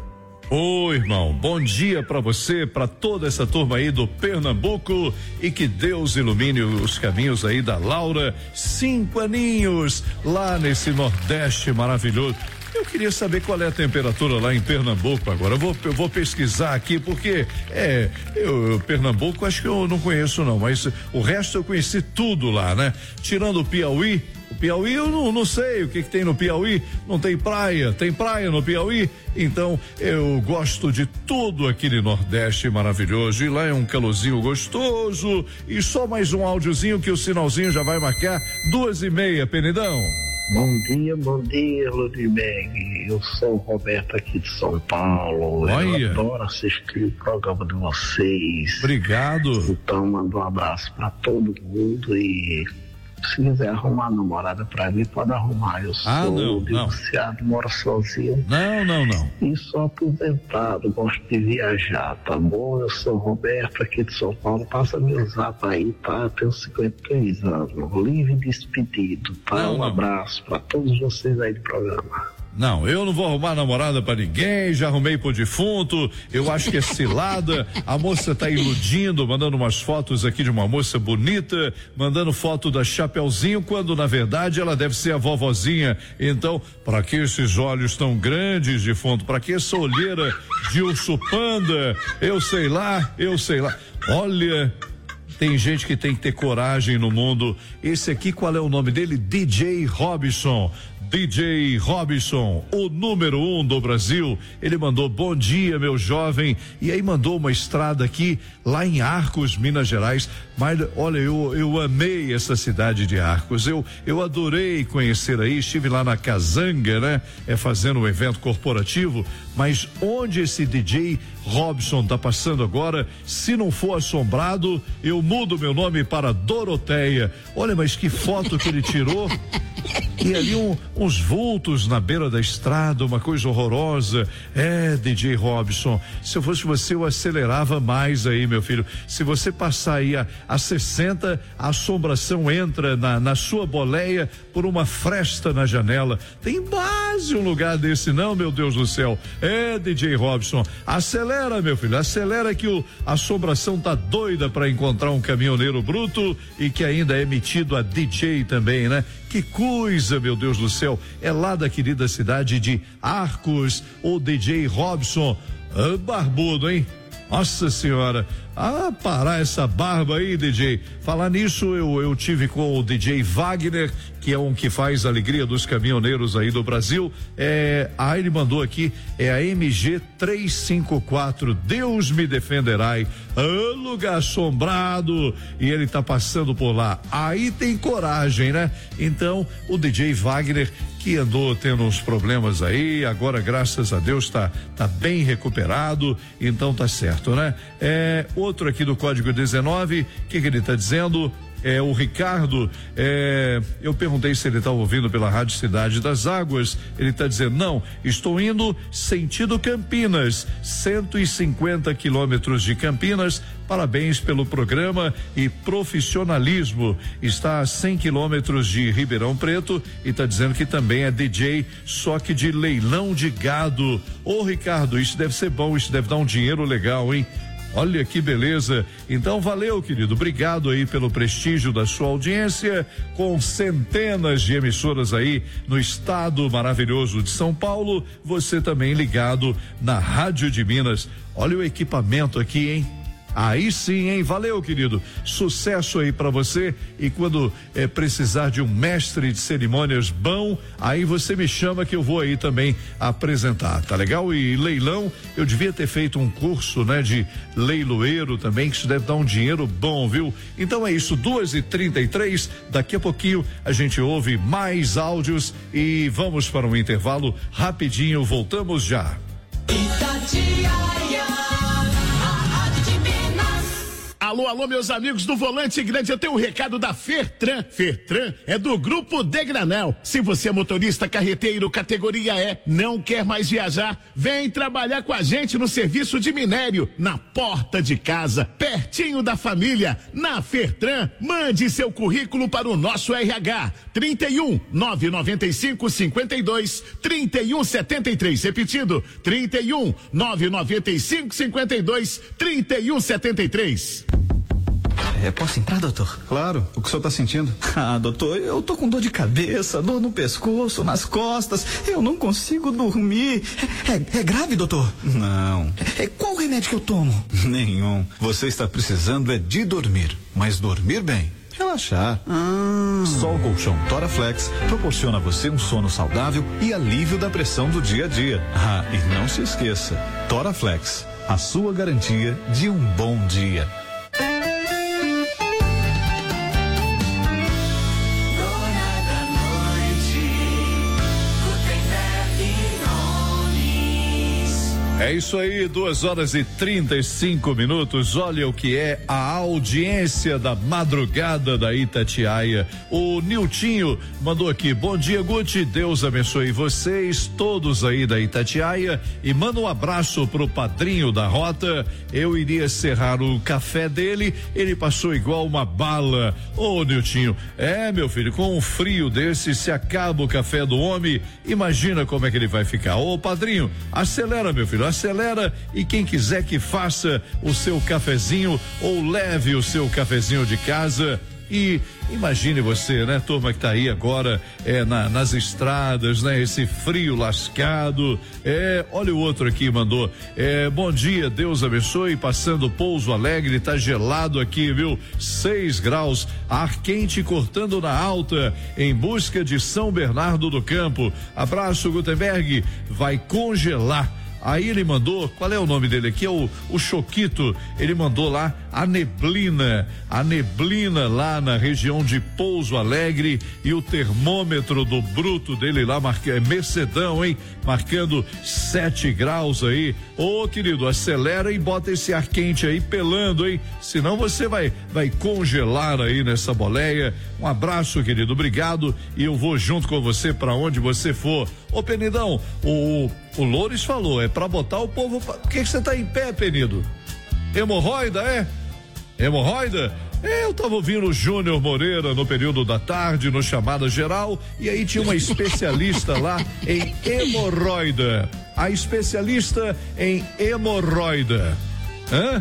Ô, irmão, bom dia pra você, pra toda essa turma aí do Pernambuco, e que Deus ilumine os caminhos aí da Laura, cinco aninhos, lá nesse Nordeste maravilhoso. Eu queria saber qual é a temperatura lá em Pernambuco agora. Eu vou, eu vou pesquisar aqui, porque é, eu, eu, Pernambuco acho que eu não conheço não, mas o resto eu conheci tudo lá, né? Tirando o Piauí. O Piauí eu não, não sei o que, que tem no Piauí, não tem praia, tem praia no Piauí, então eu gosto de tudo aquele Nordeste maravilhoso, e lá é um calorzinho gostoso, e só mais um áudiozinho que o sinalzinho já vai marcar duas e meia, Penidão. Bom dia, bom dia, Ludmig. Eu sou o Roberto aqui de São Paulo. Olha. Eu adoro assistir o programa de vocês. Obrigado. Então, mando um abraço para todo mundo e se quiser arrumar namorada pra mim, pode arrumar. Eu sou ah, não, divorciado, não. moro sozinho. Não, não, não. E sou aposentado, gosto de viajar, tá bom? Eu sou o Roberto aqui de São Paulo, passa meu zap aí, tá? Eu tenho cinquenta e três anos, livre e despedido, tá? Não, um não. abraço pra todos vocês aí do programa. Não, eu não vou arrumar namorada pra ninguém, já arrumei pro defunto, eu acho que é cilada. A moça tá iludindo, mandando umas fotos aqui de uma moça bonita, mandando foto da Chapeuzinho, quando na verdade ela deve ser a vovozinha. Então, pra que esses olhos tão grandes, defunto? Pra que essa olheira de urso panda? Eu sei lá, eu sei lá. Olha, tem gente que tem que ter coragem no mundo. Esse aqui, qual é o nome dele? D J Robson. D J Robson, o número um do Brasil. Ele mandou bom dia, meu jovem, e aí mandou uma estrada aqui lá em Arcos, Minas Gerais. Mas olha, eu eu amei essa cidade de Arcos. Eu eu adorei conhecer aí. Estive lá na Casanga, né? É fazendo um evento corporativo. Mas onde esse D J Robson tá passando agora? Se não for assombrado, eu mudo meu nome para Doroteia. Olha, mas que foto que ele tirou. E ali um, uns vultos na beira da estrada, uma coisa horrorosa. É, D J Robson, se eu fosse você, eu acelerava mais aí, meu filho. Se você passar aí a, a sessenta, a assombração entra na, na sua boleia por uma fresta na janela. Tem base um lugar desse, não, meu Deus do céu. É, D J Robson, acelera, meu filho, acelera que o, a assombração tá doida para encontrar um caminhoneiro bruto e que ainda é metido a D J também, né? Que coisa, meu Deus do céu, é lá da querida cidade de Arcos, o D J Robson, ah, barbudo, hein? Nossa senhora, ah, parar essa barba aí, D J. Falar nisso, eu, eu tive com o D J Wagner, que é um que faz a alegria dos caminhoneiros aí do Brasil. É, ah, ele mandou aqui, é a M G trezentos e cinquenta e quatro, Deus me defenderai, ah, lugar assombrado, e ele tá passando por lá. Aí tem coragem, né? Então, o D J Wagner, que andou tendo uns problemas aí, agora graças a Deus tá, tá bem recuperado, então tá certo, né? É, outro aqui do código dezenove, o que que ele tá dizendo? É o Ricardo, é, eu perguntei se ele está ouvindo pela Rádio Cidade das Águas, ele está dizendo, não, estou indo sentido Campinas, cento e cinquenta quilômetros de Campinas, parabéns pelo programa e profissionalismo, está a cem quilômetros de Ribeirão Preto e está dizendo que também é D J, só que de leilão de gado. Ô Ricardo, isso deve ser bom, isso deve dar um dinheiro legal, hein? Olha que beleza. Então valeu, querido, obrigado aí pelo prestígio da sua audiência, com centenas de emissoras aí no estado maravilhoso de São Paulo, você também ligado na Rádio de Minas. Olha o equipamento aqui, hein? Aí sim, hein? Valeu, querido. Sucesso aí pra você, e quando é, precisar de um mestre de cerimônias bom, aí você me chama que eu vou aí também apresentar, tá legal? E leilão, eu devia ter feito um curso, né? De leiloeiro também, que isso deve dar um dinheiro bom, viu? Então é isso, duas e trinta e três, daqui a pouquinho a gente ouve mais áudios e vamos para um intervalo rapidinho, voltamos já. Itatiaia. Alô, alô, meus amigos do Volante Grande, eu tenho um recado da Fertran. Fertran é do Grupo Degranel. Se você é motorista carreteiro categoria E, não quer mais viajar, vem trabalhar com a gente no serviço de minério, na porta de casa, pertinho da família, na Fertran. Mande seu currículo para o nosso R H, trinta e um, nove noventa e cinco, cinquenta e dois, trinta e um, setenta e três, repetido, trinta e um, nove noventa e cinco, cinquenta e dois, trinta e um, setenta e três. É, posso entrar, doutor? Claro. O que o senhor tá sentindo? Ah, doutor, eu tô com dor de cabeça, dor no pescoço, nas costas. Eu não consigo dormir. É, é, é grave, doutor? Não. É, qual remédio que eu tomo? Nenhum. Você está precisando é de dormir, mas dormir bem. Relaxar. Ah. Só o colchão Toraflex proporciona a você um sono saudável e alívio da pressão do dia a dia. Ah, e não se esqueça, Toraflex, a sua garantia de um bom dia. É isso aí, duas horas e trinta e cinco minutos. Olha o que é a audiência da madrugada da Itatiaia. O Niltinho mandou aqui: bom dia, Guti, Deus abençoe vocês todos aí da Itatiaia e manda um abraço pro padrinho da rota. Eu iria serrar o café dele, ele passou igual uma bala. Ô, Niltinho, é, meu filho, com um frio desse, se acaba o café do homem, imagina como é que ele vai ficar. Ô, padrinho, acelera, meu filho, acelera, e quem quiser que faça o seu cafezinho ou leve o seu cafezinho de casa. E imagine você, né, turma que tá aí agora é, na, nas estradas, né, esse frio lascado. É, olha o outro aqui, mandou. É, bom dia, Deus abençoe. Passando Pouso Alegre, tá gelado aqui, viu? Seis graus, ar quente cortando na alta, em busca de São Bernardo do Campo. Abraço, Gutenberg. Vai congelar. Aí ele mandou, qual é o nome dele aqui? É o, o Choquito. Ele mandou lá a neblina, a neblina lá na região de Pouso Alegre, e o termômetro do bruto dele lá, marca, é Mercedão, hein? Marcando sete graus aí. Ô, querido, acelera e bota esse ar quente aí pelando, hein? Senão você vai, vai congelar aí nessa boleia. Um abraço, querido, obrigado, e eu vou junto com você pra onde você for. Ô, Penidão, o, o Loures falou, é pra botar o povo pra... Por que que você tá em pé, Penido? Hemorroida, é? Hemorroida? É, eu tava ouvindo o Júnior Moreira no período da tarde, no Chamada Geral, e aí tinha uma especialista lá em hemorroida. A especialista em hemorroida. Hã?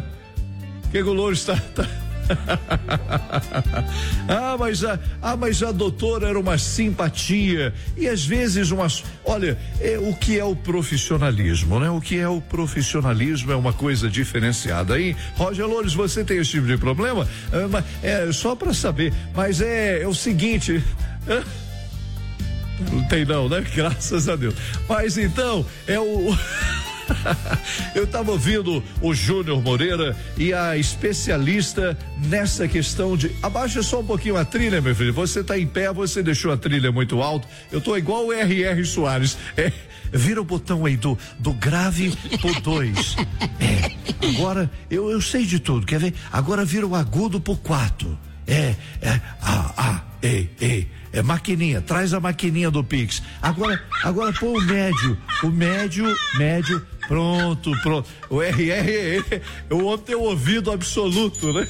O que, que o Loures tá... tá... ah, mas a, ah, mas a doutora era uma simpatia, e às vezes umas, olha, é, o que é o profissionalismo, né? O que é o profissionalismo é uma coisa diferenciada. Aí, Roger Loures, você tem esse tipo de problema? Ah, é só para saber, mas é, é o seguinte, ah, não tem não, né? Graças a Deus. Mas então, é o eu estava ouvindo o Júnior Moreira e a especialista nessa questão de... Abaixa só um pouquinho a trilha, meu filho. Você está em pé, você deixou a trilha muito alto. Eu tô igual o R R Soares. É, vira o botão aí do, do grave por dois. É, agora, eu, eu sei de tudo, quer ver? Agora vira o agudo por quatro. É, é, ah, ah, ei, ei. É maquininha, traz a maquininha do Pix. Agora, agora põe o médio, o médio, médio, pronto, pronto. O R R, o homem tem o ouvido absoluto, né?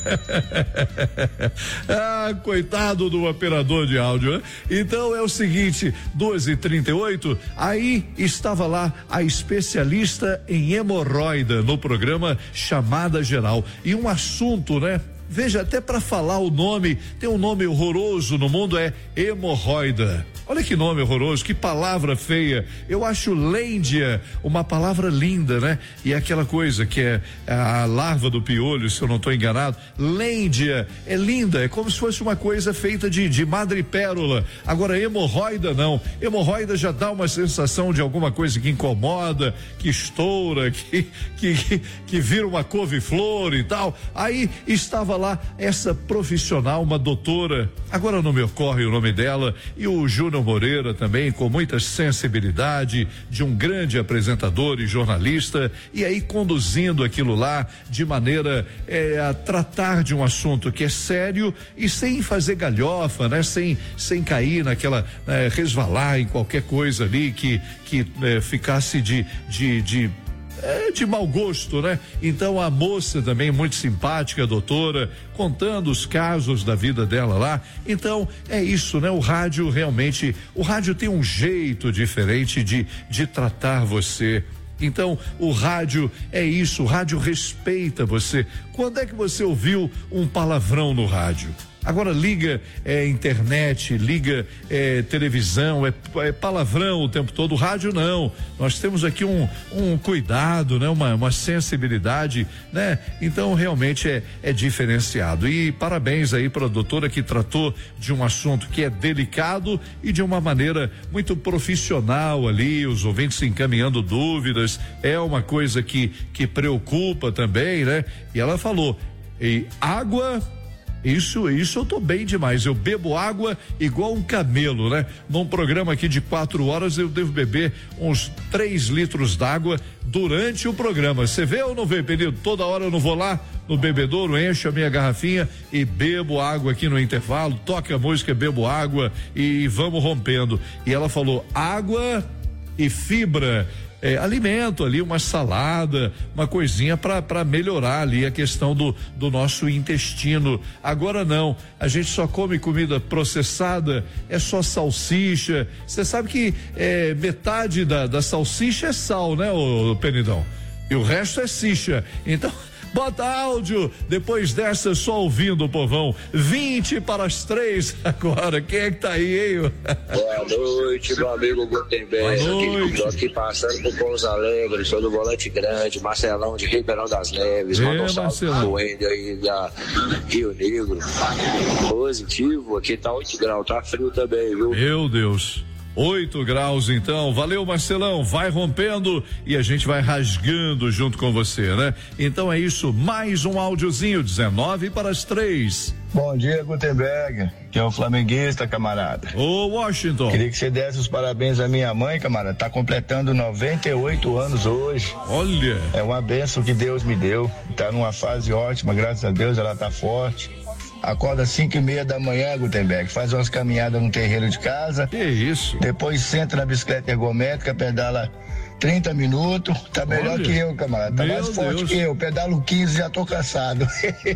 Ah, coitado do operador de áudio, né? Então é o seguinte, duas e trinta e oito, aí estava lá a especialista em hemorroida no programa Chamada Geral. E um assunto, né? Veja, até para falar o nome, tem um nome horroroso no mundo, é hemorroida. Olha que nome horroroso, que palavra feia. Eu acho lêndia uma palavra linda, né? E é aquela coisa que é a larva do piolho, se eu não estou enganado. Lêndia é linda, é como se fosse uma coisa feita de, de madrepérola. Agora, hemorroida não. Hemorroida já dá uma sensação de alguma coisa que incomoda, que estoura, que, que, que, que vira uma couve-flor e tal. Aí estava estava lá essa profissional, uma doutora, agora não me ocorre o nome dela, e o Júnior Moreira também, com muita sensibilidade, de um grande apresentador e jornalista, e aí conduzindo aquilo lá de maneira é, a tratar de um assunto que é sério e sem fazer galhofa, né? Sem, sem cair naquela, é, resvalar em qualquer coisa ali que, que é, ficasse de, de, de É de mau gosto, né? Então a moça também muito simpática, a doutora, contando os casos da vida dela lá. Então é isso, né? O rádio realmente, o rádio tem um jeito diferente de, de tratar você. Então o rádio é isso, o rádio respeita você. Quando é que você ouviu um palavrão no rádio? Agora liga é, internet, liga é, televisão, é, é palavrão o tempo todo. O rádio não. Nós temos aqui um, um cuidado, né? Uma, uma sensibilidade, né? Então realmente é, é diferenciado. E parabéns aí para a doutora que tratou de um assunto que é delicado e de uma maneira muito profissional ali, os ouvintes encaminhando dúvidas. É uma coisa que, que preocupa também, né? E ela falou, e água. Isso, isso eu tô bem demais. Eu bebo água igual um camelo, né? Num programa aqui de quatro horas eu devo beber uns três litros d'água durante o programa. Você vê ou não vê, Penido? Toda hora eu não vou lá no bebedouro, encho a minha garrafinha e bebo água aqui no intervalo, toca a música, bebo água e vamos rompendo. E ela falou água e fibra. É, alimento ali, uma salada, uma coisinha para melhorar ali a questão do, do nosso intestino. Agora não, a gente só come comida processada, é só salsicha. Você sabe que é, metade da, da salsicha é sal, né, ô Penidão? E o resto é sicha. Então, bota áudio, depois dessa só ouvindo o povão. vinte para as três agora. Quem é que tá aí, hein? Boa noite, meu amigo Gutenberg. Boa noite. Aqui, aqui passando por Pouso Alegre, sou do Volante Grande, Marcelão de Ribeirão das Neves. Manda um salve pro Wendel aí da Rio Negro. Positivo, aqui tá oito graus, tá frio também, viu? Meu Deus. oito graus, então. Valeu, Marcelão. Vai rompendo e a gente vai rasgando junto com você, né? Então é isso. Mais um áudiozinho, dezenove para as três. Bom dia, Gutenberg, que é o flamenguista, camarada. Ô, Washington. Queria que você desse os parabéns à minha mãe, camarada. Tá completando noventa e oito anos hoje. Olha. É uma bênção que Deus me deu. Tá numa fase ótima, graças a Deus, ela tá forte. Acorda às cinco e meia da manhã, Gutenberg, faz umas caminhadas no terreiro de casa. Que isso? Depois senta na bicicleta ergométrica, pedala trinta minutos, tá melhor Olha, que eu, camarada, tá mais forte Deus. que eu, pedalo quinze, já tô cansado.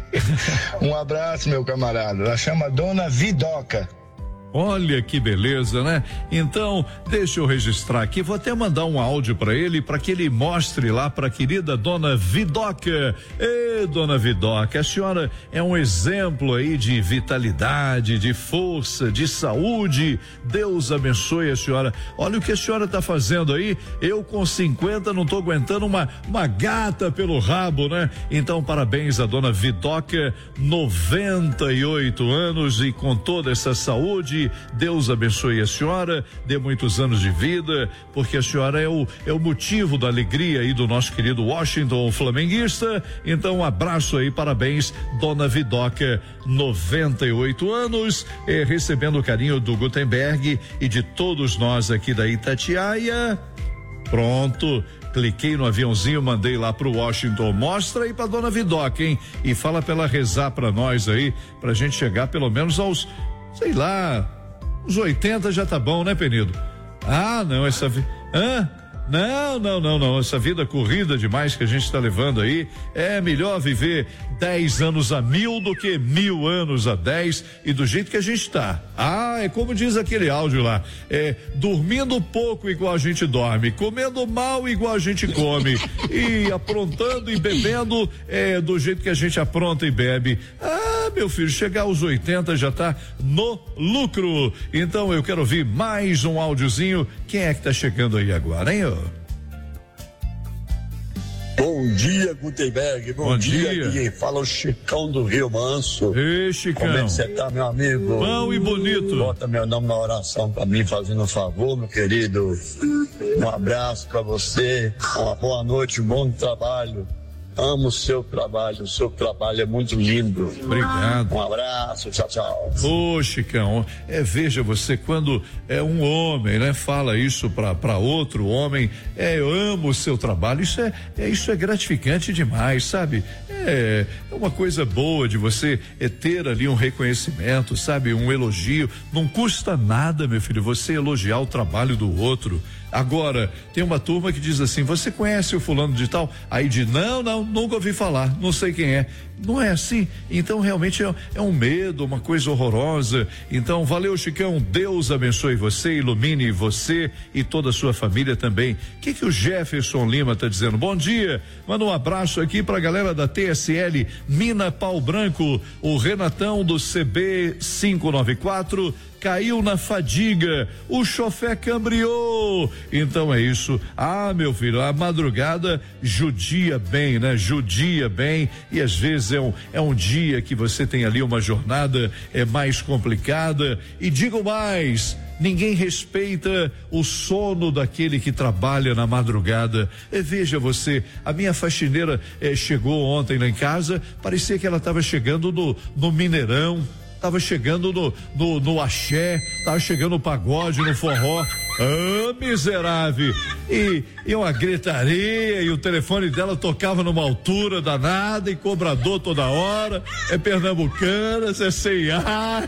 Um abraço, meu camarada, ela chama Dona Vidoca. Olha que beleza, né? Então, deixa eu registrar aqui, vou até mandar um áudio para ele, para que ele mostre lá para a querida Dona Vidoca. Ê, Dona Vidoca, a senhora é um exemplo aí de vitalidade, de força, de saúde. Deus abençoe a senhora. Olha o que a senhora tá fazendo aí. Eu com cinquenta não tô aguentando uma uma gata pelo rabo, né? Então, parabéns a Dona Vidoca, noventa e oito anos e com toda essa saúde. Deus abençoe a senhora, dê muitos anos de vida, porque a senhora é o, é o motivo da alegria aí do nosso querido Washington flamenguista. Então, um abraço aí, parabéns, Dona Vidoca, noventa e oito anos, eh, recebendo o carinho do Gutenberg e de todos nós aqui da Itatiaia. Pronto. Cliquei no aviãozinho, mandei lá pro Washington. Mostra aí pra Dona Vidoca, hein? E fala pra ela rezar pra nós aí, pra gente chegar pelo menos aos, sei lá, uns oitenta já tá bom, né, Penido? Ah, não, essa vida. Hã? Não, não, não, não. Essa vida corrida demais que a gente está levando aí, é melhor viver dez anos a mil do que mil anos a dez e do jeito que a gente está. Ah, é como diz aquele áudio lá, é dormindo pouco igual a gente dorme, comendo mal igual a gente come e aprontando e bebendo é, do jeito que a gente apronta e bebe. Ah, meu filho, chegar aos oitenta já tá no lucro. Então eu quero ouvir mais um áudiozinho. Quem é que tá chegando aí agora, hein? Ó? Bom dia, Gutenberg. Bom, Bom dia. dia. Quem fala o Chicão do Rio Manso. Ei, Chicão. Como é que você tá, meu amigo? Bom e bonito. Bota meu nome na oração pra mim, fazendo um favor, meu querido. Um abraço pra você. Uma boa noite, um bom trabalho. amo o seu trabalho, o seu trabalho é muito lindo. Obrigado. Um abraço, tchau, tchau. Ô, Chicão, é, veja você, quando é um homem, né, fala isso para outro homem, é, eu amo o seu trabalho, isso é, é, isso é gratificante demais, sabe? É, é uma coisa boa de você é, ter ali um reconhecimento, sabe? Um elogio, não custa nada, meu filho, você elogiar o trabalho do outro. Agora, tem uma turma que diz assim, você conhece o fulano de tal? Aí diz, não, não, nunca ouvi falar, não sei quem é. Não é assim? Então realmente é, é um medo, uma coisa horrorosa. Então valeu, Chicão, Deus abençoe você, ilumine você e toda a sua família também. O que que o Jefferson Lima tá dizendo? Bom dia, manda um abraço aqui pra galera da T S L Mina Pau Branco, o Renatão do C B quinhentos e noventa e quatro caiu na fadiga, o chofé cambriou. Então é isso. Ah, meu filho, a madrugada judia bem, né? Judia bem, e às vezes é um, é um dia que você tem ali uma jornada é mais complicada, e digo mais, ninguém respeita o sono daquele que trabalha na madrugada. E veja você, a minha faxineira eh, chegou ontem lá em casa, parecia que ela estava chegando no, no Mineirão, tava chegando no, no, no axé, tava chegando no pagode, no forró. Ah, miserável! E, e uma gritaria, e o telefone dela tocava numa altura danada, e cobrador toda hora, é Pernambucanas, é C e A.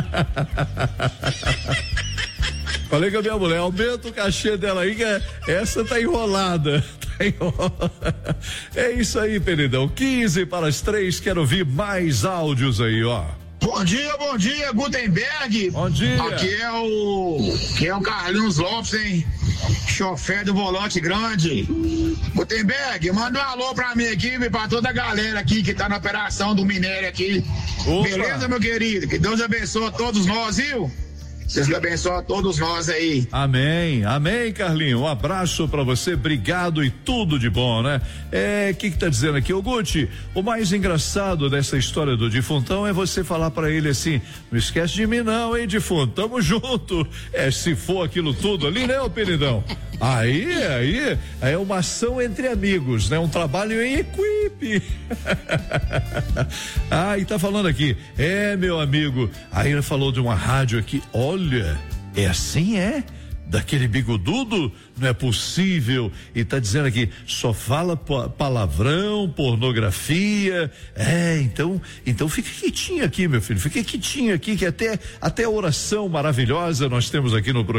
Falei com a minha mulher, aumenta o cachê dela aí, que é, essa tá enrolada. Tá enrolada. É isso aí, Peridão. quinze para as três, quero ouvir mais áudios aí, ó. Bom dia, bom dia, Gutenberg. Bom dia. Aqui é o, aqui é o Carlinhos Lopes, hein? Chofer do Volante Grande. Gutenberg, manda um alô pra mim aqui e pra toda a galera aqui que tá na operação do minério aqui. Opa. Beleza, meu querido? Que Deus abençoe a todos nós, viu? Deus abençoe a todos nós aí. Amém, amém, Carlinho. Um abraço pra você, obrigado e tudo de bom, né? É, o que que tá dizendo aqui? Ô Guti, o mais engraçado dessa história do defuntão é você falar pra ele assim, não esquece de mim não, hein, defunto, tamo junto. É, se for aquilo tudo ali, né, ô Peridão? Aí, aí, é uma ação entre amigos, né? Um trabalho em equipe. Ah, e tá falando aqui, é, meu amigo, aí ele falou de uma rádio aqui, olha, é assim, é? Daquele bigodudo? Não é possível. E tá dizendo aqui, só fala palavrão, pornografia. É, então, então fica quietinho aqui, meu filho, fica quietinho aqui, que até, até a oração maravilhosa nós temos aqui no programa.